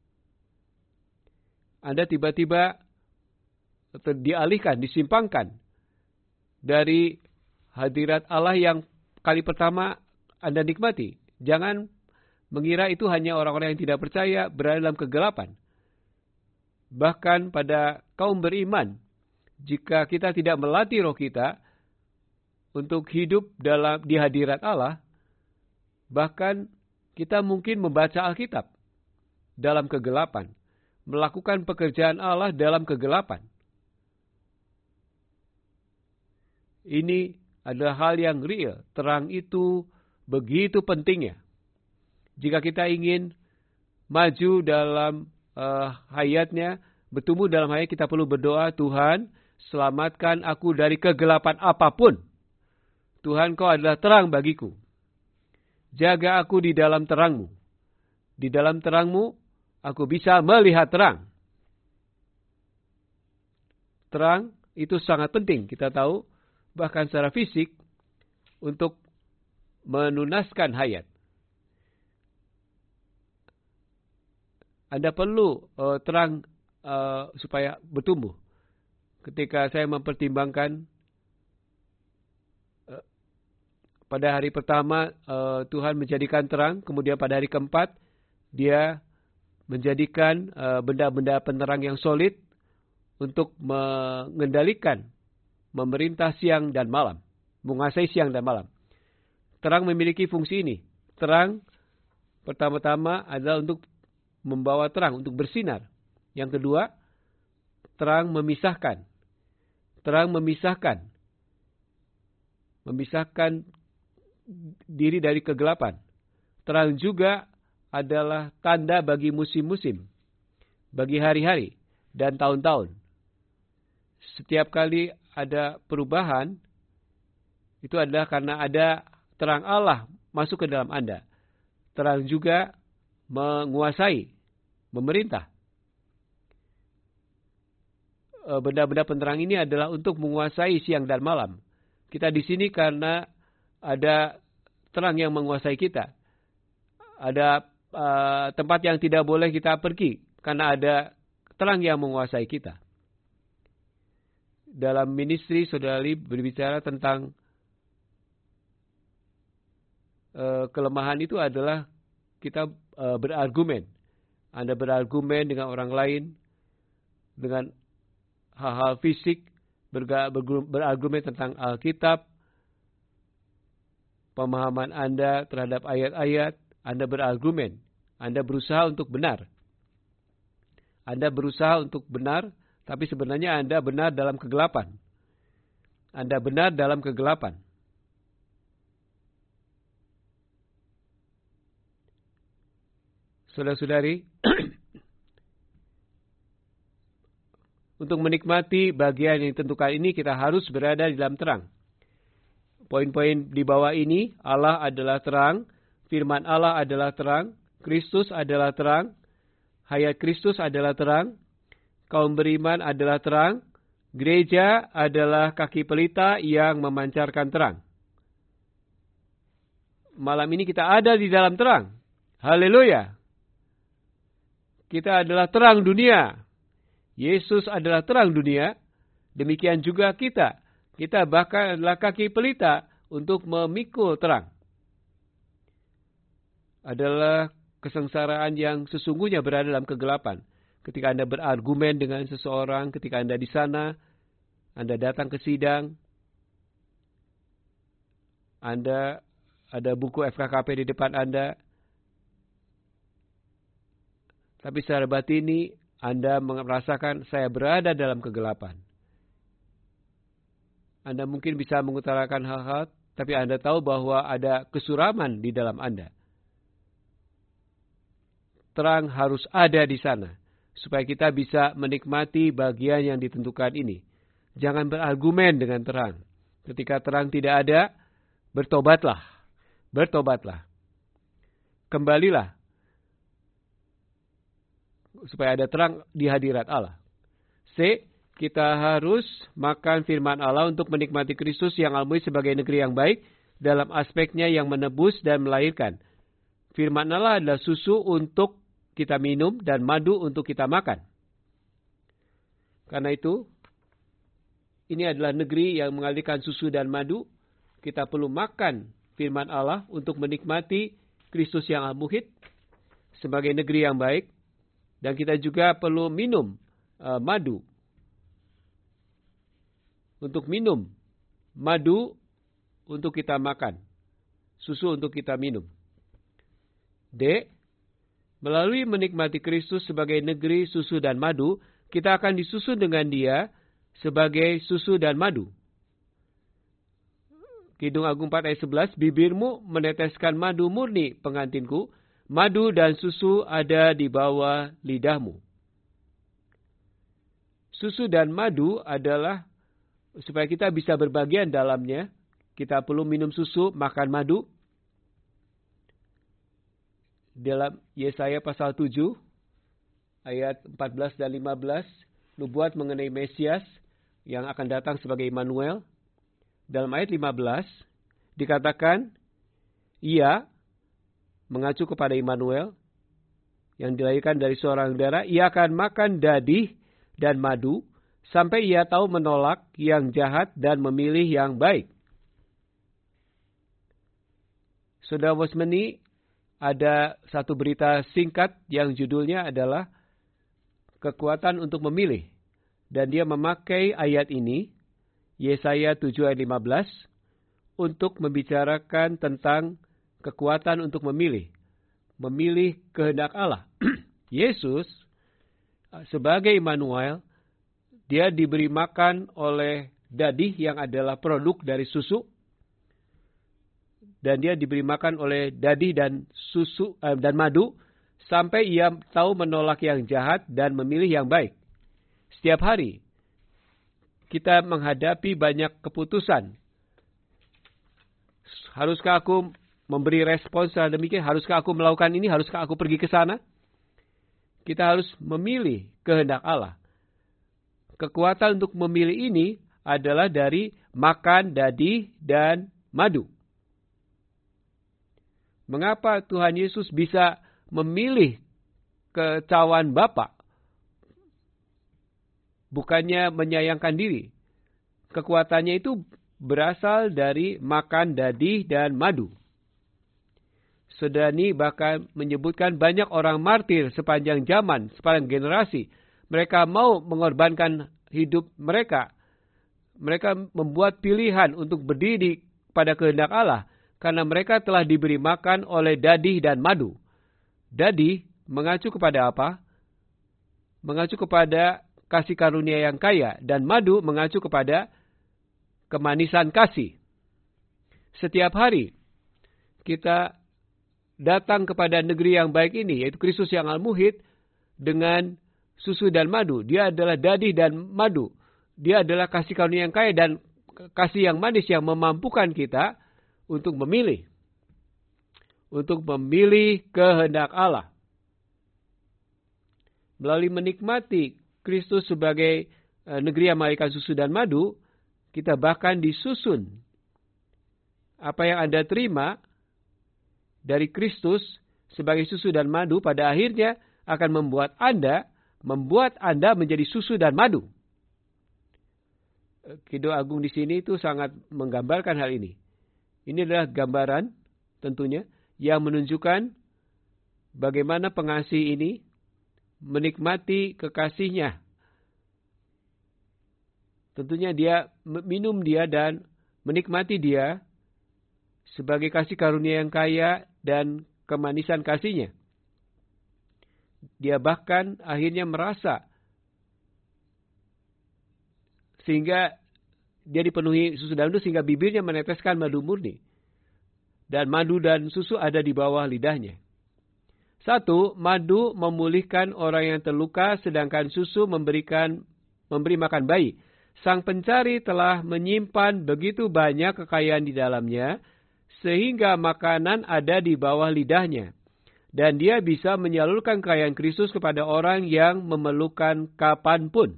S1: Anda tiba-tiba dialihkan, disimpangkan dari hadirat Allah yang kali pertama Anda nikmati. Jangan mengira itu hanya orang-orang yang tidak percaya berada dalam kegelapan. Bahkan pada kaum beriman, jika kita tidak melatih roh kita untuk hidup di hadirat Allah, bahkan kita mungkin membaca Alkitab dalam kegelapan, melakukan pekerjaan Allah dalam kegelapan. Ini adalah hal yang real. Terang itu begitu pentingnya. Jika kita ingin maju dalam hayatnya, bertumbuh dalam hayat, kita perlu berdoa, Tuhan, selamatkan aku dari kegelapan apapun. Tuhan, Kau adalah terang bagiku. Jaga aku di dalam terang-Mu. Di dalam terang-Mu, aku bisa melihat terang. Terang itu sangat penting, kita tahu, bahkan secara fisik, untuk menunaskan hayat. Anda perlu terang supaya bertumbuh. Ketika saya mempertimbangkan pada hari pertama Tuhan menjadikan terang, kemudian pada hari keempat Dia menjadikan benda-benda penerang yang solid untuk mengendalikan, memerintah siang dan malam, menguasai siang dan malam. Terang memiliki fungsi ini. Terang pertama-tama adalah untuk membawa terang, untuk bersinar. Yang kedua, terang memisahkan. Terang memisahkan diri dari kegelapan. Terang juga adalah tanda bagi musim-musim, bagi hari-hari dan tahun-tahun. Setiap kali ada perubahan, itu adalah karena ada terang Allah masuk ke dalam Anda. Terang juga menguasai, memerintah. Benda-benda penerang ini adalah untuk menguasai siang dan malam. Kita di sini karena ada terang yang menguasai kita. Ada tempat yang tidak boleh kita pergi karena ada terang yang menguasai kita. Dalam ministry, Saudara Ali berbicara tentang kelemahan itu adalah kita berargumen. Anda berargumen dengan orang lain, dengan hal-hal fisik, berargumen tentang Alkitab, pemahaman Anda terhadap ayat-ayat, Anda berargumen. Anda berusaha untuk benar. Anda berusaha untuk benar, tapi sebenarnya Anda benar dalam kegelapan. Anda benar dalam kegelapan. Saudara-saudari, Untuk menikmati bagian yang ditentukan ini, kita harus berada di dalam terang. Poin-poin di bawah ini, Allah adalah terang, firman Allah adalah terang, Kristus adalah terang, hayat Kristus adalah terang, kaum beriman adalah terang, gereja adalah kaki pelita yang memancarkan terang. Malam ini kita ada di dalam terang. Haleluya. Kita adalah terang dunia. Yesus adalah terang dunia. Demikian juga kita. Kita bahkan adalah kaki pelita untuk memikul terang. Adalah kesengsaraan yang sesungguhnya berada dalam kegelapan. Ketika Anda berargumen dengan seseorang, ketika Anda di sana, Anda datang ke sidang, Anda ada buku FKKP di depan Anda, tapi secara batini Anda merasakan saya berada dalam kegelapan. Anda mungkin bisa mengutarakan hal-hal, tapi Anda tahu bahwa ada kesuraman di dalam Anda. Terang harus ada di sana, supaya kita bisa menikmati bagian yang ditentukan ini. Jangan berargumen dengan terang. Ketika terang tidak ada, bertobatlah. Bertobatlah. Kembalilah. Supaya ada terang di hadirat Allah. C. Kita harus makan firman Allah untuk menikmati Kristus yang al-muhid sebagai negeri yang baik dalam aspeknya yang menebus dan melahirkan. Firman Allah adalah susu untuk kita minum dan madu untuk kita makan. Karena itu, ini adalah negeri yang mengalirkan susu dan madu. Kita perlu makan firman Allah untuk menikmati Kristus yang al-muhid sebagai negeri yang baik. Dan kita juga perlu minum madu. Untuk minum madu untuk kita makan. Susu untuk kita minum. D. Melalui menikmati Kristus sebagai negeri susu dan madu, kita akan disusun dengan Dia sebagai susu dan madu. Kidung Agung 4 ayat 11, bibirmu meneteskan madu murni pengantinku, madu dan susu ada di bawah lidahmu. Susu dan madu adalah supaya kita bisa berbagian dalamnya. Kita perlu minum susu, makan madu. Dalam Yesaya pasal 7, ayat 14 dan 15, nubuat mengenai Mesias yang akan datang sebagai Immanuel. Dalam ayat 15, dikatakan, ia mengacu kepada Immanuel, yang dilahirkan dari seorang darah, ia akan makan dadih dan madu, sampai ia tahu menolak yang jahat dan memilih yang baik. Saudara Wasmeni, ada satu berita singkat yang judulnya adalah kekuatan untuk memilih. Dan dia memakai ayat ini, Yesaya 7 ayat 15, untuk membicarakan tentang kekuatan untuk memilih. Memilih kehendak Allah. Yesus sebagai Immanuel, dia diberi makan oleh dadih yang adalah produk dari susu. Dan dia diberi makan oleh dadih dan susu dan madu sampai ia tahu menolak yang jahat dan memilih yang baik. Setiap hari kita menghadapi banyak keputusan. Haruskah aku memberi respons demikian? Haruskah aku melakukan ini? Haruskah aku pergi ke sana? Kita harus memilih kehendak Allah. Kekuatan untuk memilih ini adalah dari makan dadih dan madu. Mengapa Tuhan Yesus bisa memilih kecawan Bapa? Bukannya menyayangkan diri. Kekuatannya itu berasal dari makan dadih dan madu. Saudara ini bahkan menyebutkan banyak orang martir sepanjang zaman, sepanjang generasi. Mereka mau mengorbankan hidup mereka. Mereka membuat pilihan untuk berdiri pada kehendak Allah. Karena mereka telah diberi makan oleh dadih dan madu. Dadih mengacu kepada apa? Mengacu kepada kasih karunia yang kaya. Dan madu mengacu kepada kemanisan kasih. Setiap hari kita datang kepada negeri yang baik ini, yaitu Kristus yang al-muhid, dengan susu dan madu. Dia adalah dadih dan madu. Dia adalah kasih karunia yang kaya dan kasih yang manis yang memampukan kita untuk memilih. Untuk memilih kehendak Allah. Melalui menikmati Kristus sebagai negeri yang melahirkan susu dan madu, kita bahkan disusun. Apa yang Anda terima dari Kristus sebagai susu dan madu pada akhirnya akan membuat Anda menjadi susu dan madu. Kidung Agung di sini itu sangat menggambarkan hal ini. Ini adalah gambaran tentunya yang menunjukkan bagaimana pengasih ini menikmati kekasihnya. Tentunya dia minum dia dan menikmati dia sebagai kasih karunia yang kaya dan kemanisan kasihnya. Dia bahkan akhirnya merasa sehingga dia dipenuhi susu dan madu sehingga bibirnya meneteskan madu murni. Dan madu dan susu ada di bawah lidahnya. 1. Madu memulihkan orang yang terluka, sedangkan susu memberi makan bayi. Sang pencari telah menyimpan begitu banyak kekayaan di dalamnya, sehingga makanan ada di bawah lidahnya. Dan dia bisa menyalurkan kekayaan Kristus kepada orang yang memerlukan kapanpun.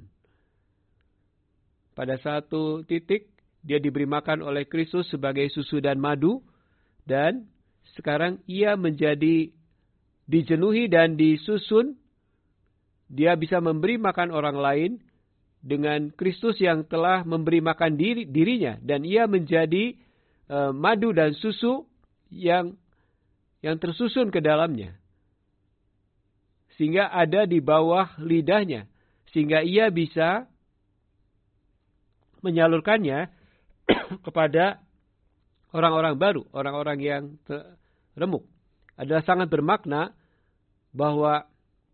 S1: Pada satu titik, dia diberi makan oleh Kristus sebagai susu dan madu, dan sekarang ia menjadi dijenuhi dan disusun, dia bisa memberi makan orang lain dengan Kristus yang telah memberi makan dirinya. Dan ia menjadi madu dan susu yang tersusun ke dalamnya. Sehingga ada di bawah lidahnya. Sehingga ia bisa menyalurkannya kepada orang-orang baru, orang-orang yang remuk. Adalah sangat bermakna bahwa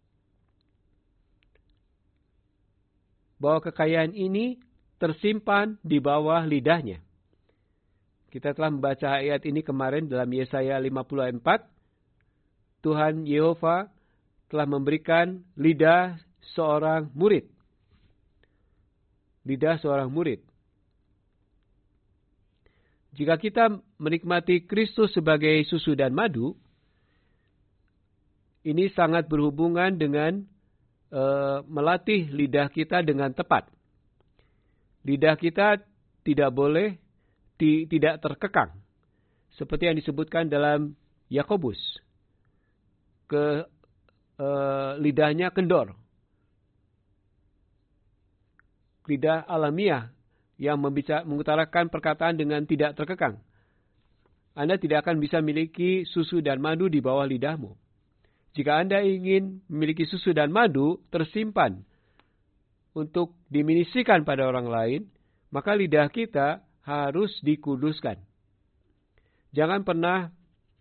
S1: kekayaan ini tersimpan di bawah lidahnya. Kita telah membaca ayat ini kemarin dalam Yesaya 54. Tuhan Yehova telah memberikan lidah seorang murid. Lidah seorang murid. Jika kita menikmati Kristus sebagai susu dan madu, ini sangat berhubungan dengan melatih lidah kita dengan tepat. Lidah kita tidak boleh tidak terkekang. Seperti yang disebutkan dalam Yakobus. Lidahnya kendor. Lidah alamiah yang mengutarakan perkataan dengan tidak terkekang. Anda tidak akan bisa memiliki susu dan madu di bawah lidahmu. Jika Anda ingin memiliki susu dan madu tersimpan untuk diminisikan pada orang lain, maka lidah kita harus dikuduskan. Jangan pernah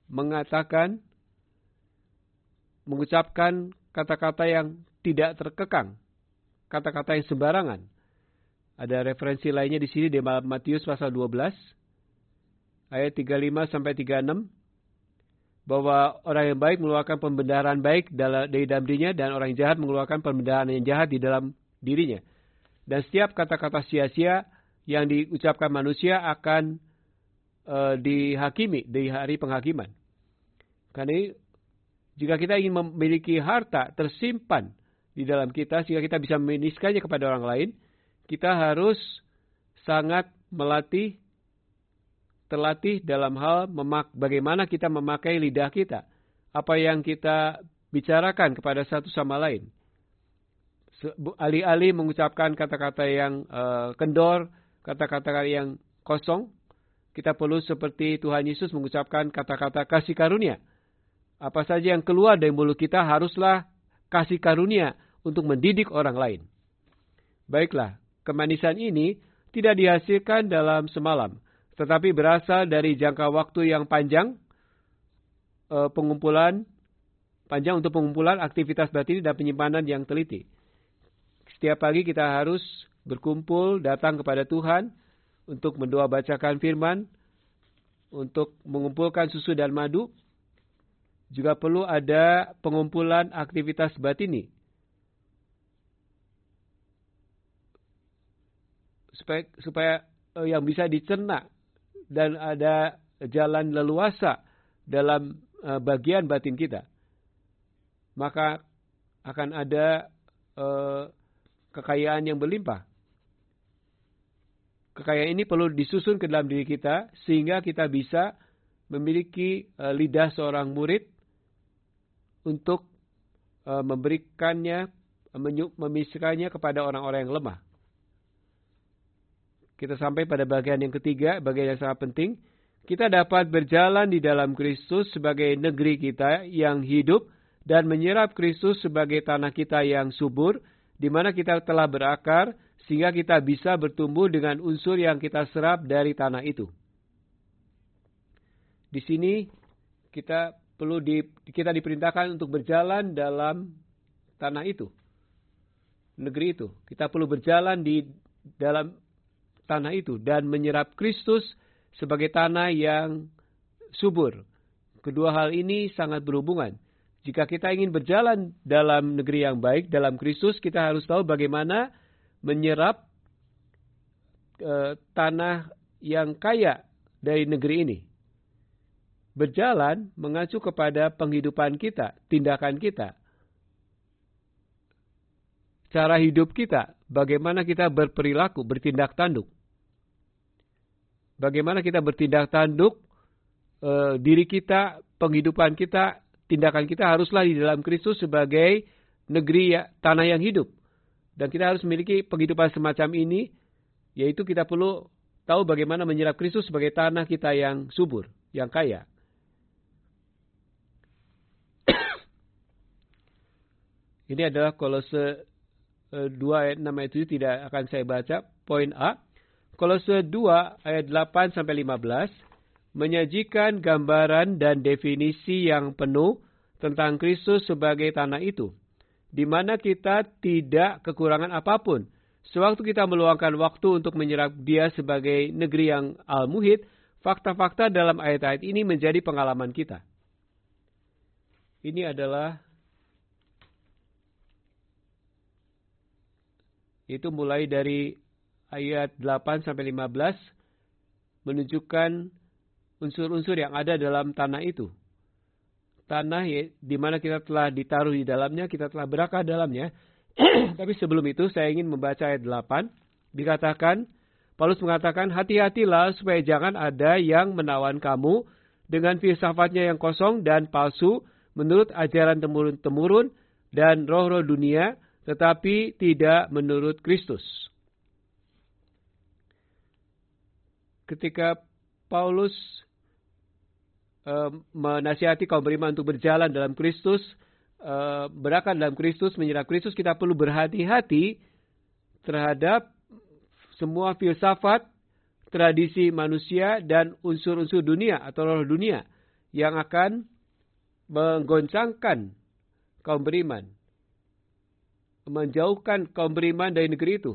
S1: mengucapkan kata-kata yang tidak terkekang, kata-kata yang sembarangan. Ada referensi lainnya di sini di Matius pasal 12 ayat 35 sampai 36. Bahwa orang yang baik mengeluarkan pembenaran baik dari dalam dirinya, dan orang yang jahat mengeluarkan pembenaran yang jahat di dalam dirinya. Dan setiap kata-kata sia-sia yang diucapkan manusia akan dihakimi di hari penghakiman. Karena jika kita ingin memiliki harta tersimpan di dalam kita, sehingga kita bisa meminisikannya kepada orang lain, kita harus sangat terlatih dalam hal bagaimana kita memakai lidah kita. Apa yang kita bicarakan kepada satu sama lain. Alih-alih mengucapkan kata-kata yang kendor, kata-kata yang kosong, kita perlu seperti Tuhan Yesus mengucapkan kata-kata kasih karunia. Apa saja yang keluar dari mulut kita haruslah kasih karunia untuk mendidik orang lain. Baiklah, kemanisan ini tidak dihasilkan dalam semalam, tetapi berasal dari jangka waktu yang panjang, untuk pengumpulan aktivitas batin dan penyimpanan yang teliti. Setiap pagi kita harus berkumpul, datang kepada Tuhan, untuk mendoa bacakan firman, untuk mengumpulkan susu dan madu. Juga perlu ada pengumpulan aktivitas batini. supaya yang bisa dicerna dan ada jalan leluasa dalam bagian batin kita. Maka akan ada kekayaan yang berlimpah. Kekayaan ini perlu disusun ke dalam diri kita sehingga kita bisa memiliki lidah seorang murid untuk memberikannya, memisahkannya kepada orang-orang yang lemah. Kita sampai pada bagian yang ketiga, bagian yang sangat penting. Kita dapat berjalan di dalam Kristus sebagai negeri kita yang hidup dan menyerap Kristus sebagai tanah kita yang subur, di mana kita telah berakar, sehingga kita bisa bertumbuh dengan unsur yang kita serap dari tanah itu. Di sini kita diperintahkan untuk berjalan dalam tanah itu, negeri itu. Kita perlu berjalan di dalam tanah itu dan menyerap Kristus sebagai tanah yang subur. Kedua hal ini sangat berhubungan. Jika kita ingin berjalan dalam negeri yang baik, dalam Kristus, kita harus tahu bagaimana menyerap tanah yang kaya dari negeri ini. Berjalan mengacu kepada penghidupan kita, tindakan kita, cara hidup kita, bagaimana kita berperilaku, bertindak tanduk. Bagaimana kita bertindak tanduk, diri kita, penghidupan kita, tindakan kita haruslah di dalam Kristus sebagai negeri tanah yang hidup. Dan kita harus memiliki penghidupan semacam ini, yaitu kita perlu tahu bagaimana menyerap Kristus sebagai tanah kita yang subur, yang kaya. Ini adalah Kolose 2 ayat 6 ayat 7, tidak akan saya baca. Poin A, Kolose 2 ayat 8 sampai 15 menyajikan gambaran dan definisi yang penuh tentang Kristus sebagai tanah itu, di mana kita tidak kekurangan apapun. Sewaktu kita meluangkan waktu untuk menyerap Dia sebagai negeri yang al-muhid, fakta-fakta dalam ayat-ayat ini menjadi pengalaman kita. Ini adalah itu mulai dari ayat 8 sampai 15 menunjukkan unsur-unsur yang ada dalam tanah itu. Tanah di mana kita telah ditaruh di dalamnya, kita telah berakar dalamnya. Tapi sebelum itu saya ingin membaca ayat 8. Dikatakan, Paulus mengatakan, hati-hatilah supaya jangan ada yang menawan kamu dengan filsafatnya yang kosong dan palsu menurut ajaran temurun-temurun dan roh-roh dunia, tetapi tidak menurut Kristus. Ketika Paulus menasihati kaum beriman untuk berjalan dalam Kristus, berakar dalam Kristus, menyerap Kristus, kita perlu berhati-hati terhadap semua filsafat, tradisi manusia, dan unsur-unsur dunia atau roh dunia yang akan menggoncangkan kaum beriman, menjauhkan kaum beriman dari negeri itu.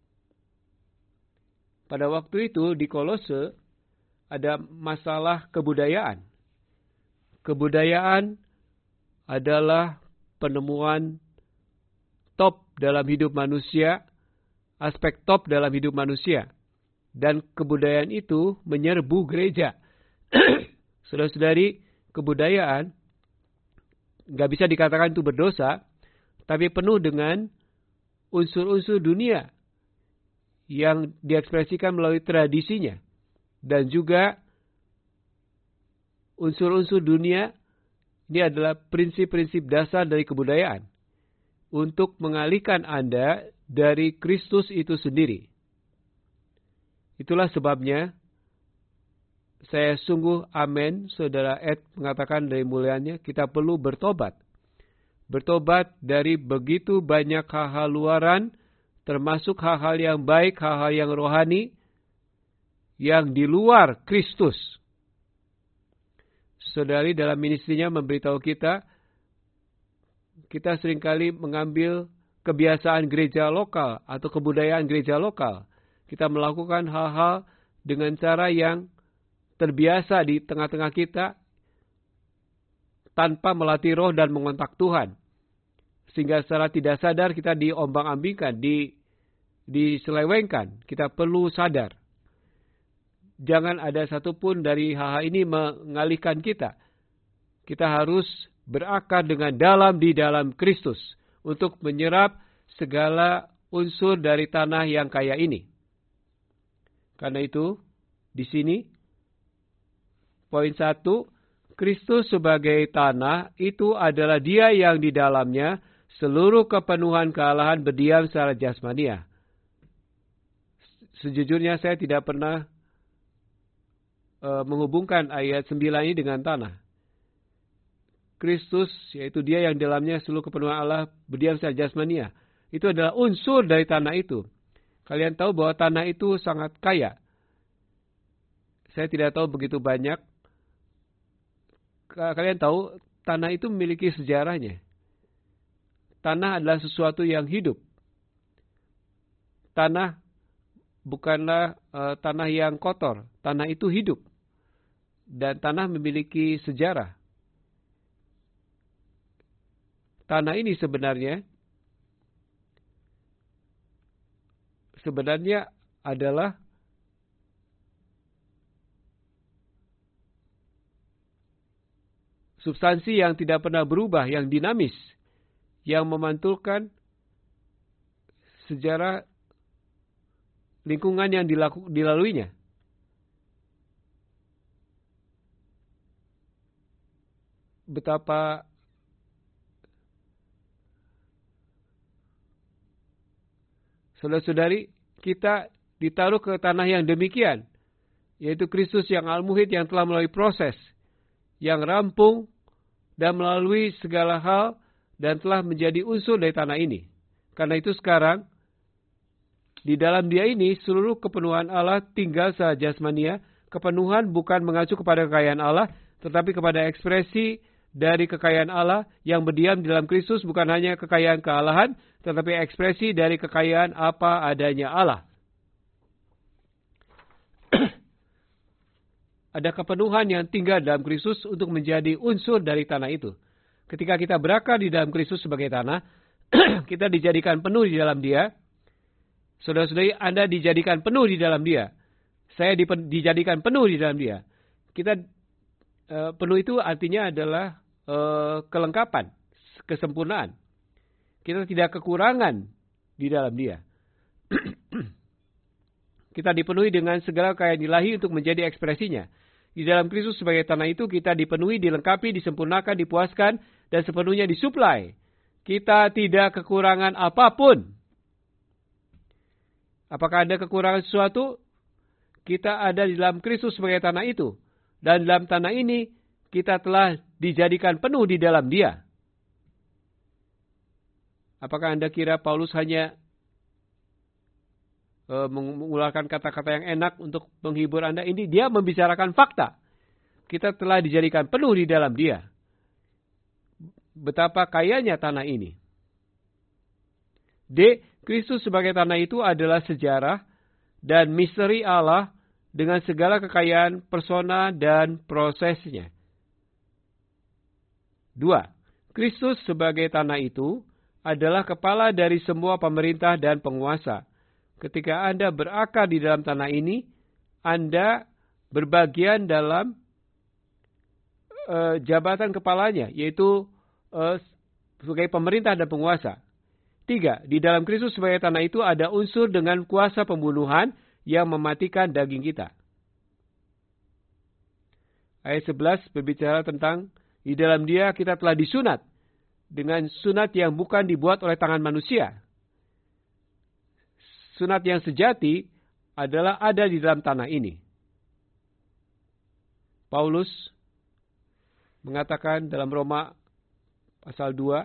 S1: Pada waktu itu di Kolose ada masalah kebudayaan. Kebudayaan adalah penemuan top dalam hidup manusia, aspek top dalam hidup manusia. Dan kebudayaan itu menyerbu gereja. Saudara-saudari, kebudayaan nggak bisa dikatakan itu berdosa, tapi penuh dengan unsur-unsur dunia yang diekspresikan melalui tradisinya. Dan juga unsur-unsur dunia ini adalah prinsip-prinsip dasar dari kebudayaan untuk mengalihkan Anda dari Kristus itu sendiri. Itulah sebabnya saya sungguh amin, saudara Ed mengatakan dari mulianya, kita perlu bertobat. Bertobat dari begitu banyak hal-hal luaran, termasuk hal-hal yang baik, hal-hal yang rohani, yang di luar Kristus. Saudari dalam ministrinya memberitahu kita seringkali mengambil kebiasaan gereja lokal atau kebudayaan gereja lokal. Kita melakukan hal-hal dengan cara yang terbiasa di tengah-tengah kita tanpa melatih roh dan mengontak Tuhan. Sehingga secara tidak sadar kita diombang-ambingkan, diselewengkan. Kita perlu sadar. Jangan ada satupun dari hal-hal ini mengalihkan kita. Kita harus berakar dengan dalam di dalam Kristus untuk menyerap segala unsur dari tanah yang kaya ini. Karena itu, di sini, poin 1, Kristus sebagai tanah itu adalah Dia yang di dalamnya seluruh kepenuhan kealahan berdiam secara jasmania. Sejujurnya saya tidak pernah menghubungkan ayat 9 ini dengan tanah. Kristus, yaitu Dia yang di dalamnya seluruh kepenuhan Allah berdiam secara jasmania. Itu adalah unsur dari tanah itu. Kalian tahu bahwa tanah itu sangat kaya. Saya tidak tahu begitu banyak. Kalian tahu tanah itu memiliki sejarahnya. Tanah adalah sesuatu yang hidup. Tanah bukanlah tanah yang kotor. Tanah itu hidup. Dan tanah memiliki sejarah. Tanah ini sebenarnya adalah substansi yang tidak pernah berubah, yang dinamis, yang memantulkan sejarah lingkungan yang dilaluinya. Betapa saudara-saudari, kita ditaruh ke tanah yang demikian, yaitu Kristus yang al-muhid yang telah melalui proses, yang rampung dan melalui segala hal dan telah menjadi unsur dari tanah ini. Karena itu sekarang, di dalam Dia ini seluruh kepenuhan Allah tinggal secara jasmania. Kepenuhan bukan mengacu kepada kekayaan Allah, tetapi kepada ekspresi dari kekayaan Allah yang berdiam di dalam Kristus, bukan hanya kekayaan kealahan, tetapi ekspresi dari kekayaan apa adanya Allah. Ada kepenuhan yang tinggal dalam Kristus untuk menjadi unsur dari tanah itu. Ketika kita berakar di dalam Kristus sebagai tanah, kita dijadikan penuh di dalam Dia. Saudara-saudari, Anda dijadikan penuh di dalam Dia. Saya dijadikan penuh di dalam Dia. Kita penuh itu artinya adalah kelengkapan, kesempurnaan. Kita tidak kekurangan di dalam Dia. Kita dipenuhi dengan segala kekayaan ilahi untuk menjadi ekspresinya. Di dalam Kristus sebagai tanah itu kita dipenuhi, dilengkapi, disempurnakan, dipuaskan, dan sepenuhnya disuplai. Kita tidak kekurangan apapun. Apakah ada kekurangan sesuatu? Kita ada di dalam Kristus sebagai tanah itu. Dan dalam tanah ini kita telah dijadikan penuh di dalam Dia. Apakah Anda kira Paulus hanya mengeluarkan kata-kata yang enak untuk menghibur Anda? Ini dia membicarakan fakta. Kita telah dijadikan penuh di dalam Dia. Betapa kayanya tanah ini. D. Kristus sebagai tanah itu adalah sejarah dan misteri Allah dengan segala kekayaan persona dan prosesnya. 2. Kristus sebagai tanah itu adalah kepala dari semua pemerintah dan penguasa. Ketika Anda berakar di dalam tanah ini, Anda berbagian dalam jabatan kepalanya, yaitu sebagai pemerintah dan penguasa. 3. Di dalam Kristus sebagai tanah itu ada unsur dengan kuasa pembunuhan yang mematikan daging kita. Ayat 11 berbicara tentang di dalam Dia kita telah disunat dengan sunat yang bukan dibuat oleh tangan manusia. Sunat yang sejati adalah ada di dalam tanah ini. Paulus mengatakan dalam Roma pasal 2,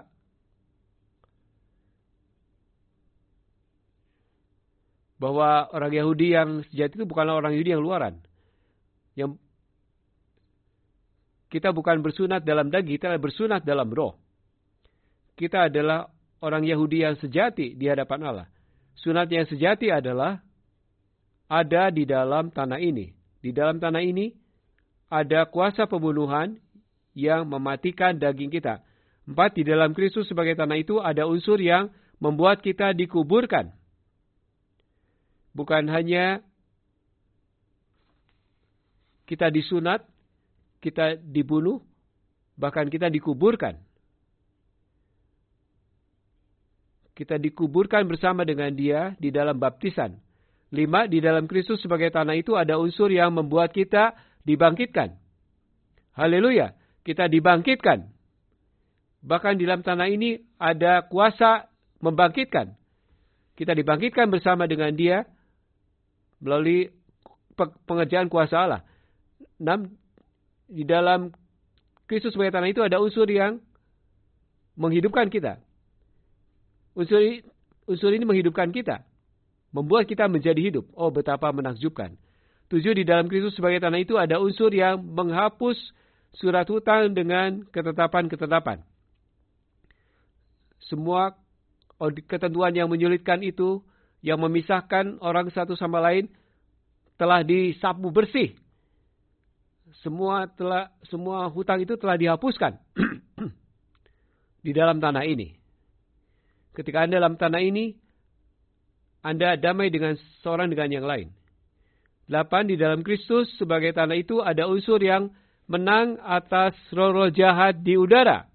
S1: bahwa orang Yahudi yang sejati itu bukanlah orang Yahudi yang luaran. Yang kita bukan bersunat dalam daging, kita bersunat dalam roh. Kita adalah orang Yahudi yang sejati di hadapan Allah. Sunat yang sejati adalah ada di dalam tanah ini. Di dalam tanah ini ada kuasa pembunuhan yang mematikan daging kita. 4. Di dalam Kristus sebagai tanah itu ada unsur yang membuat kita dikuburkan. bukan hanya kita disunat, kita dibunuh, bahkan kita dikuburkan. Kita dikuburkan bersama dengan dia di dalam baptisan. 5, di dalam Kristus sebagai tanah itu ada unsur yang membuat kita dibangkitkan. Haleluya, kita dibangkitkan. Bahkan di dalam tanah ini ada kuasa membangkitkan. Kita dibangkitkan bersama dengan dia melalui pengerjaan kuasa Allah. 6, di dalam Kristus sebagai tanah itu ada unsur yang menghidupkan kita. Unsur ini menghidupkan kita. Membuat kita menjadi hidup. Oh, betapa menakjubkan. 7, di dalam Kristus sebagai tanah itu ada unsur yang menghapus surat hutang dengan ketetapan-ketetapan. Semua ketentuan yang menyulitkan itu, yang memisahkan orang satu sama lain, telah disapu bersih. Semua hutang itu telah dihapuskan di dalam tanah ini. Ketika Anda dalam tanah ini, Anda damai dengan seorang dengan yang lain. 8, di dalam Kristus sebagai tanah itu ada unsur yang menang atas roh-roh jahat di udara.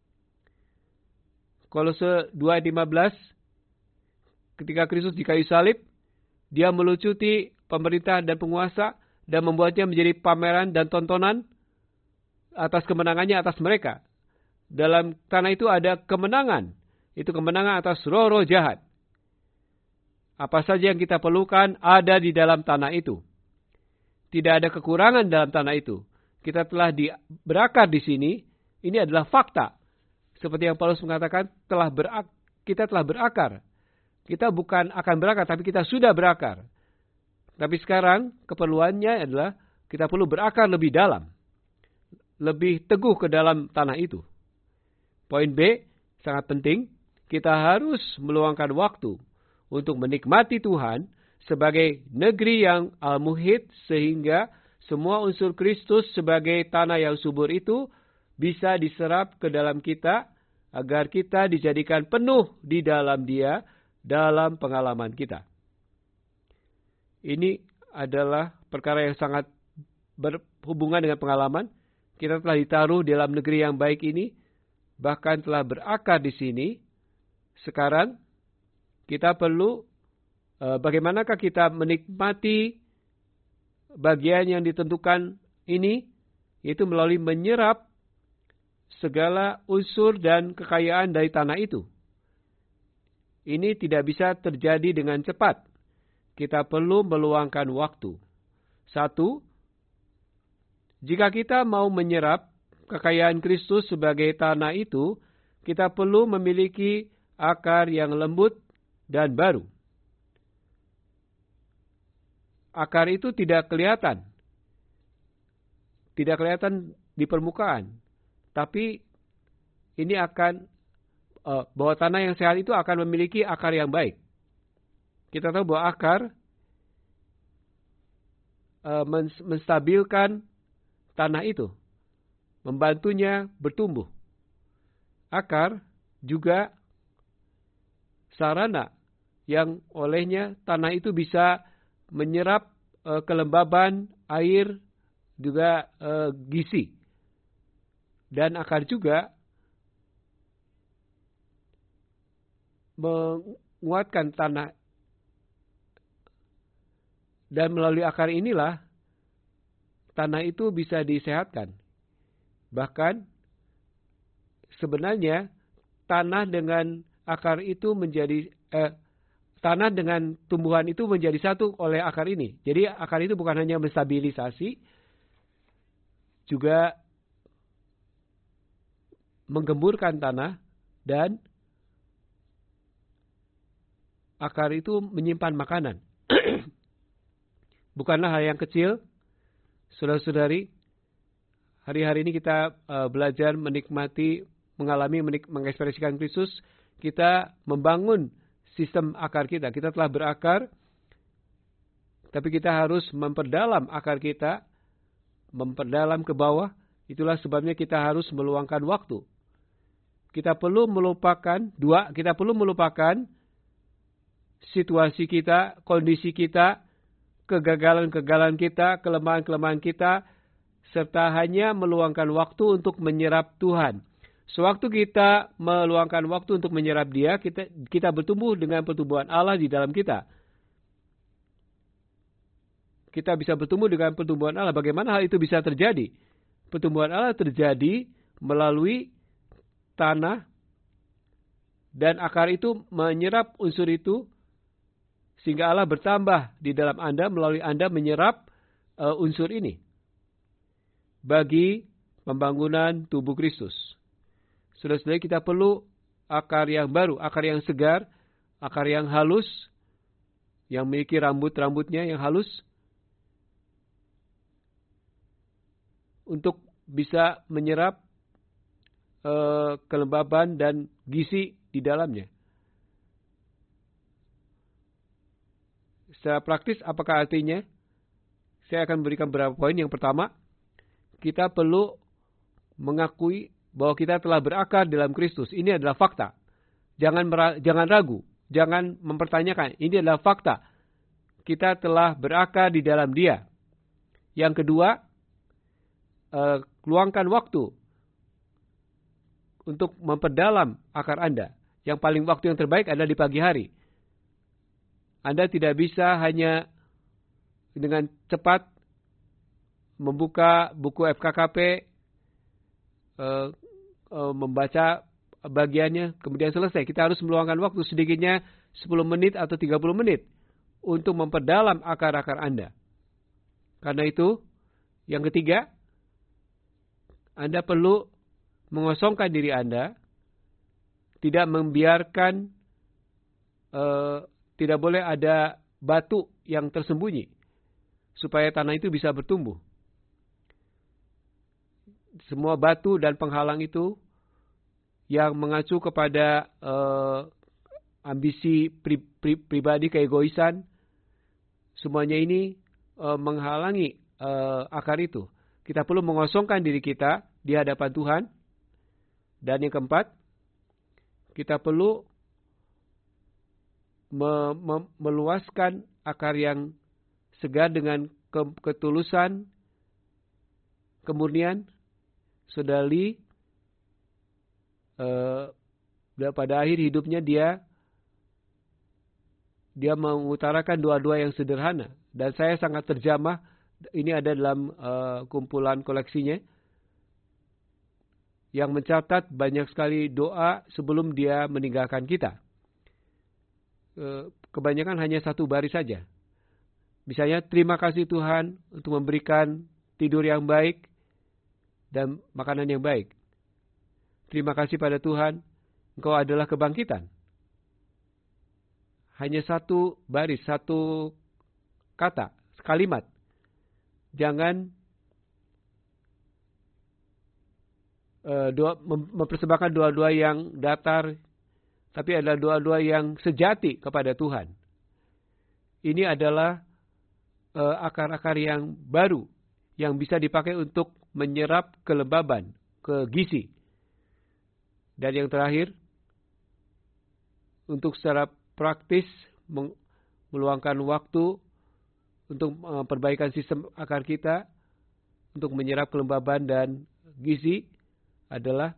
S1: Kolose 2:15, ketika Kristus di kayu salib, dia melucuti pemerintah dan penguasa dan membuatnya menjadi pameran dan tontonan atas kemenangannya atas mereka. Dalam tanah itu ada kemenangan. Itu kemenangan atas roh-roh jahat. Apa saja yang kita perlukan ada di dalam tanah itu. Tidak ada kekurangan dalam tanah itu. Kita telah berakar di sini. Ini adalah fakta. Seperti yang Paulus mengatakan, kita telah berakar. Kita bukan akan berakar, tapi kita sudah berakar. Tapi sekarang keperluannya adalah kita perlu berakar lebih dalam. Lebih teguh ke dalam tanah itu. Poin B, sangat penting. Kita harus meluangkan waktu untuk menikmati Tuhan sebagai negeri yang al-muhit, sehingga semua unsur Kristus sebagai tanah yang subur itu bisa diserap ke dalam kita, agar kita dijadikan penuh di dalam Dia, dalam pengalaman kita. Ini adalah perkara yang sangat berhubungan dengan pengalaman. Kita telah ditaruh dalam negeri yang baik ini, bahkan telah berakar di sini. Sekarang kita perlu bagaimanakah kita menikmati bagian yang ditentukan ini, yaitu melalui menyerap segala unsur dan kekayaan dari tanah itu. Ini tidak bisa terjadi dengan cepat. Kita perlu meluangkan waktu. 1, jika kita mau menyerap kekayaan Kristus sebagai tanah itu, kita perlu memiliki akar yang lembut dan baru. Akar itu tidak kelihatan. Tidak kelihatan di permukaan. Tapi ini akan, bahwa tanah yang sehat itu akan memiliki akar yang baik. Kita tahu bahwa akar menstabilkan tanah itu. Membantunya bertumbuh. Akar juga sarana yang olehnya tanah itu bisa menyerap kelembaban, air, juga gizi. Dan akar juga menguatkan tanah. Dan melalui akar inilah tanah itu bisa disehatkan. Bahkan sebenarnya tanah dengan akar itu menjadi tanah dengan tumbuhan itu menjadi satu oleh akar ini. Jadi akar itu bukan hanya menstabilisasi, juga menggemburkan tanah, dan akar itu menyimpan makanan. Bukanlah hal yang kecil, saudara-saudari. Hari-hari ini kita belajar menikmati, mengekspresikan Kristus. Kita membangun sistem akar kita. Kita telah berakar, tapi kita harus memperdalam akar kita, memperdalam ke bawah. Itulah sebabnya kita harus meluangkan waktu. Kita perlu melupakan situasi kita, kondisi kita, kegagalan-kegagalan kita, kelemahan-kelemahan kita, serta hanya meluangkan waktu untuk menyerap Tuhan. Sewaktu kita meluangkan waktu untuk menyerap Dia, kita bertumbuh dengan pertumbuhan Allah di dalam kita. Kita bisa bertumbuh dengan pertumbuhan Allah. Bagaimana hal itu bisa terjadi? Pertumbuhan Allah terjadi melalui tanah, dan akar itu menyerap unsur itu, sehingga Allah bertambah di dalam Anda melalui Anda menyerap unsur ini bagi pembangunan tubuh Kristus. Saudara-saudara, kita perlu akar yang baru, akar yang segar, akar yang halus, yang memiliki rambut-rambutnya yang halus, untuk bisa menyerap kelembaban dan gizi di dalamnya. Secara praktis, apakah artinya? Saya akan memberikan beberapa poin. Yang pertama, kita perlu mengakui bahwa kita telah berakar dalam Kristus. Ini adalah fakta. Jangan ragu, jangan mempertanyakan. Ini adalah fakta. Kita telah berakar di dalam Dia. Yang kedua, luangkan waktu untuk memperdalam akar Anda. Yang paling waktu yang terbaik adalah di pagi hari. Anda tidak bisa hanya dengan cepat membuka buku FKKP, membaca bagiannya, kemudian selesai. Kita harus meluangkan waktu sedikitnya 10 menit atau 30 menit untuk memperdalam akar-akar Anda. Karena itu, yang ketiga, Anda perlu mengosongkan diri Anda, tidak membiarkan, tidak boleh ada batu yang tersembunyi, supaya tanah itu bisa bertumbuh. Semua batu dan penghalang itu yang mengacu kepada ambisi pribadi, keegoisan, semuanya ini menghalangi akar itu. Kita perlu mengosongkan diri kita di hadapan Tuhan. Dan yang keempat, kita perlu meluaskan akar yang segar dengan ketulusan, kemurnian. Saudara Lee, pada akhir hidupnya dia mengutarakan doa-doa yang sederhana. Dan saya sangat terjamah, ini ada dalam kumpulan koleksinya, yang mencatat banyak sekali doa sebelum dia meninggalkan kita. Kebanyakan hanya satu baris saja. Misalnya, terima kasih Tuhan untuk memberikan tidur yang baik dan makanan yang baik. Terima kasih pada Tuhan, Engkau adalah kebangkitan. Hanya satu baris, satu kata, kalimat. Jangan mempersembahkan doa-doa yang datar, tapi adalah doa-doa yang sejati kepada Tuhan. Ini adalah akar-akar yang baru yang bisa dipakai untuk menyerap kelembaban, ke gizi. Dan yang terakhir, untuk secara praktis meluangkan waktu untuk perbaikan sistem akar kita, untuk menyerap kelembaban dan gizi, adalah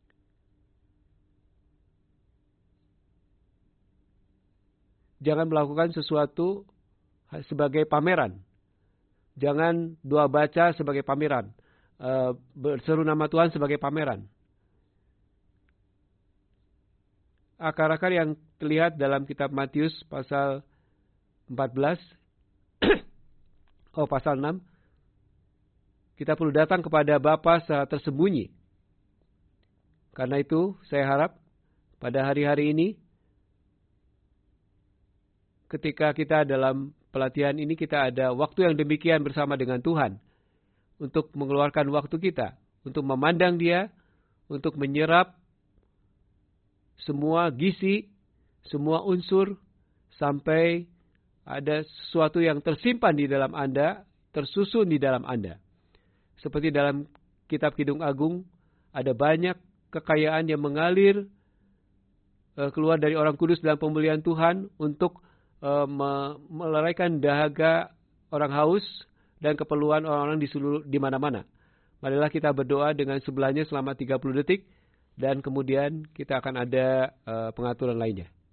S1: jangan melakukan sesuatu sebagai pameran. Jangan doa baca sebagai pameran. Berseru nama Tuhan sebagai pameran. Akar-akar yang terlihat dalam kitab Matius pasal 14, pasal 6, kita perlu datang kepada Bapa secara tersembunyi. Karena itu, saya harap pada hari-hari ini, ketika kita dalam pelatihan ini, kita ada waktu yang demikian bersama dengan Tuhan. Untuk mengeluarkan waktu kita. Untuk memandang Dia. Untuk menyerap semua gizi, semua unsur. Sampai ada sesuatu yang tersimpan di dalam Anda. Tersusun di dalam Anda. Seperti dalam kitab Kidung Agung. Ada banyak kekayaan yang mengalir keluar dari orang kudus dalam pembelian Tuhan untuk meleraikan dahaga orang haus dan keperluan orang-orang di mana-mana. Marilah kita berdoa dengan sebelahnya selama 30 detik dan kemudian kita akan ada pengaturan lainnya.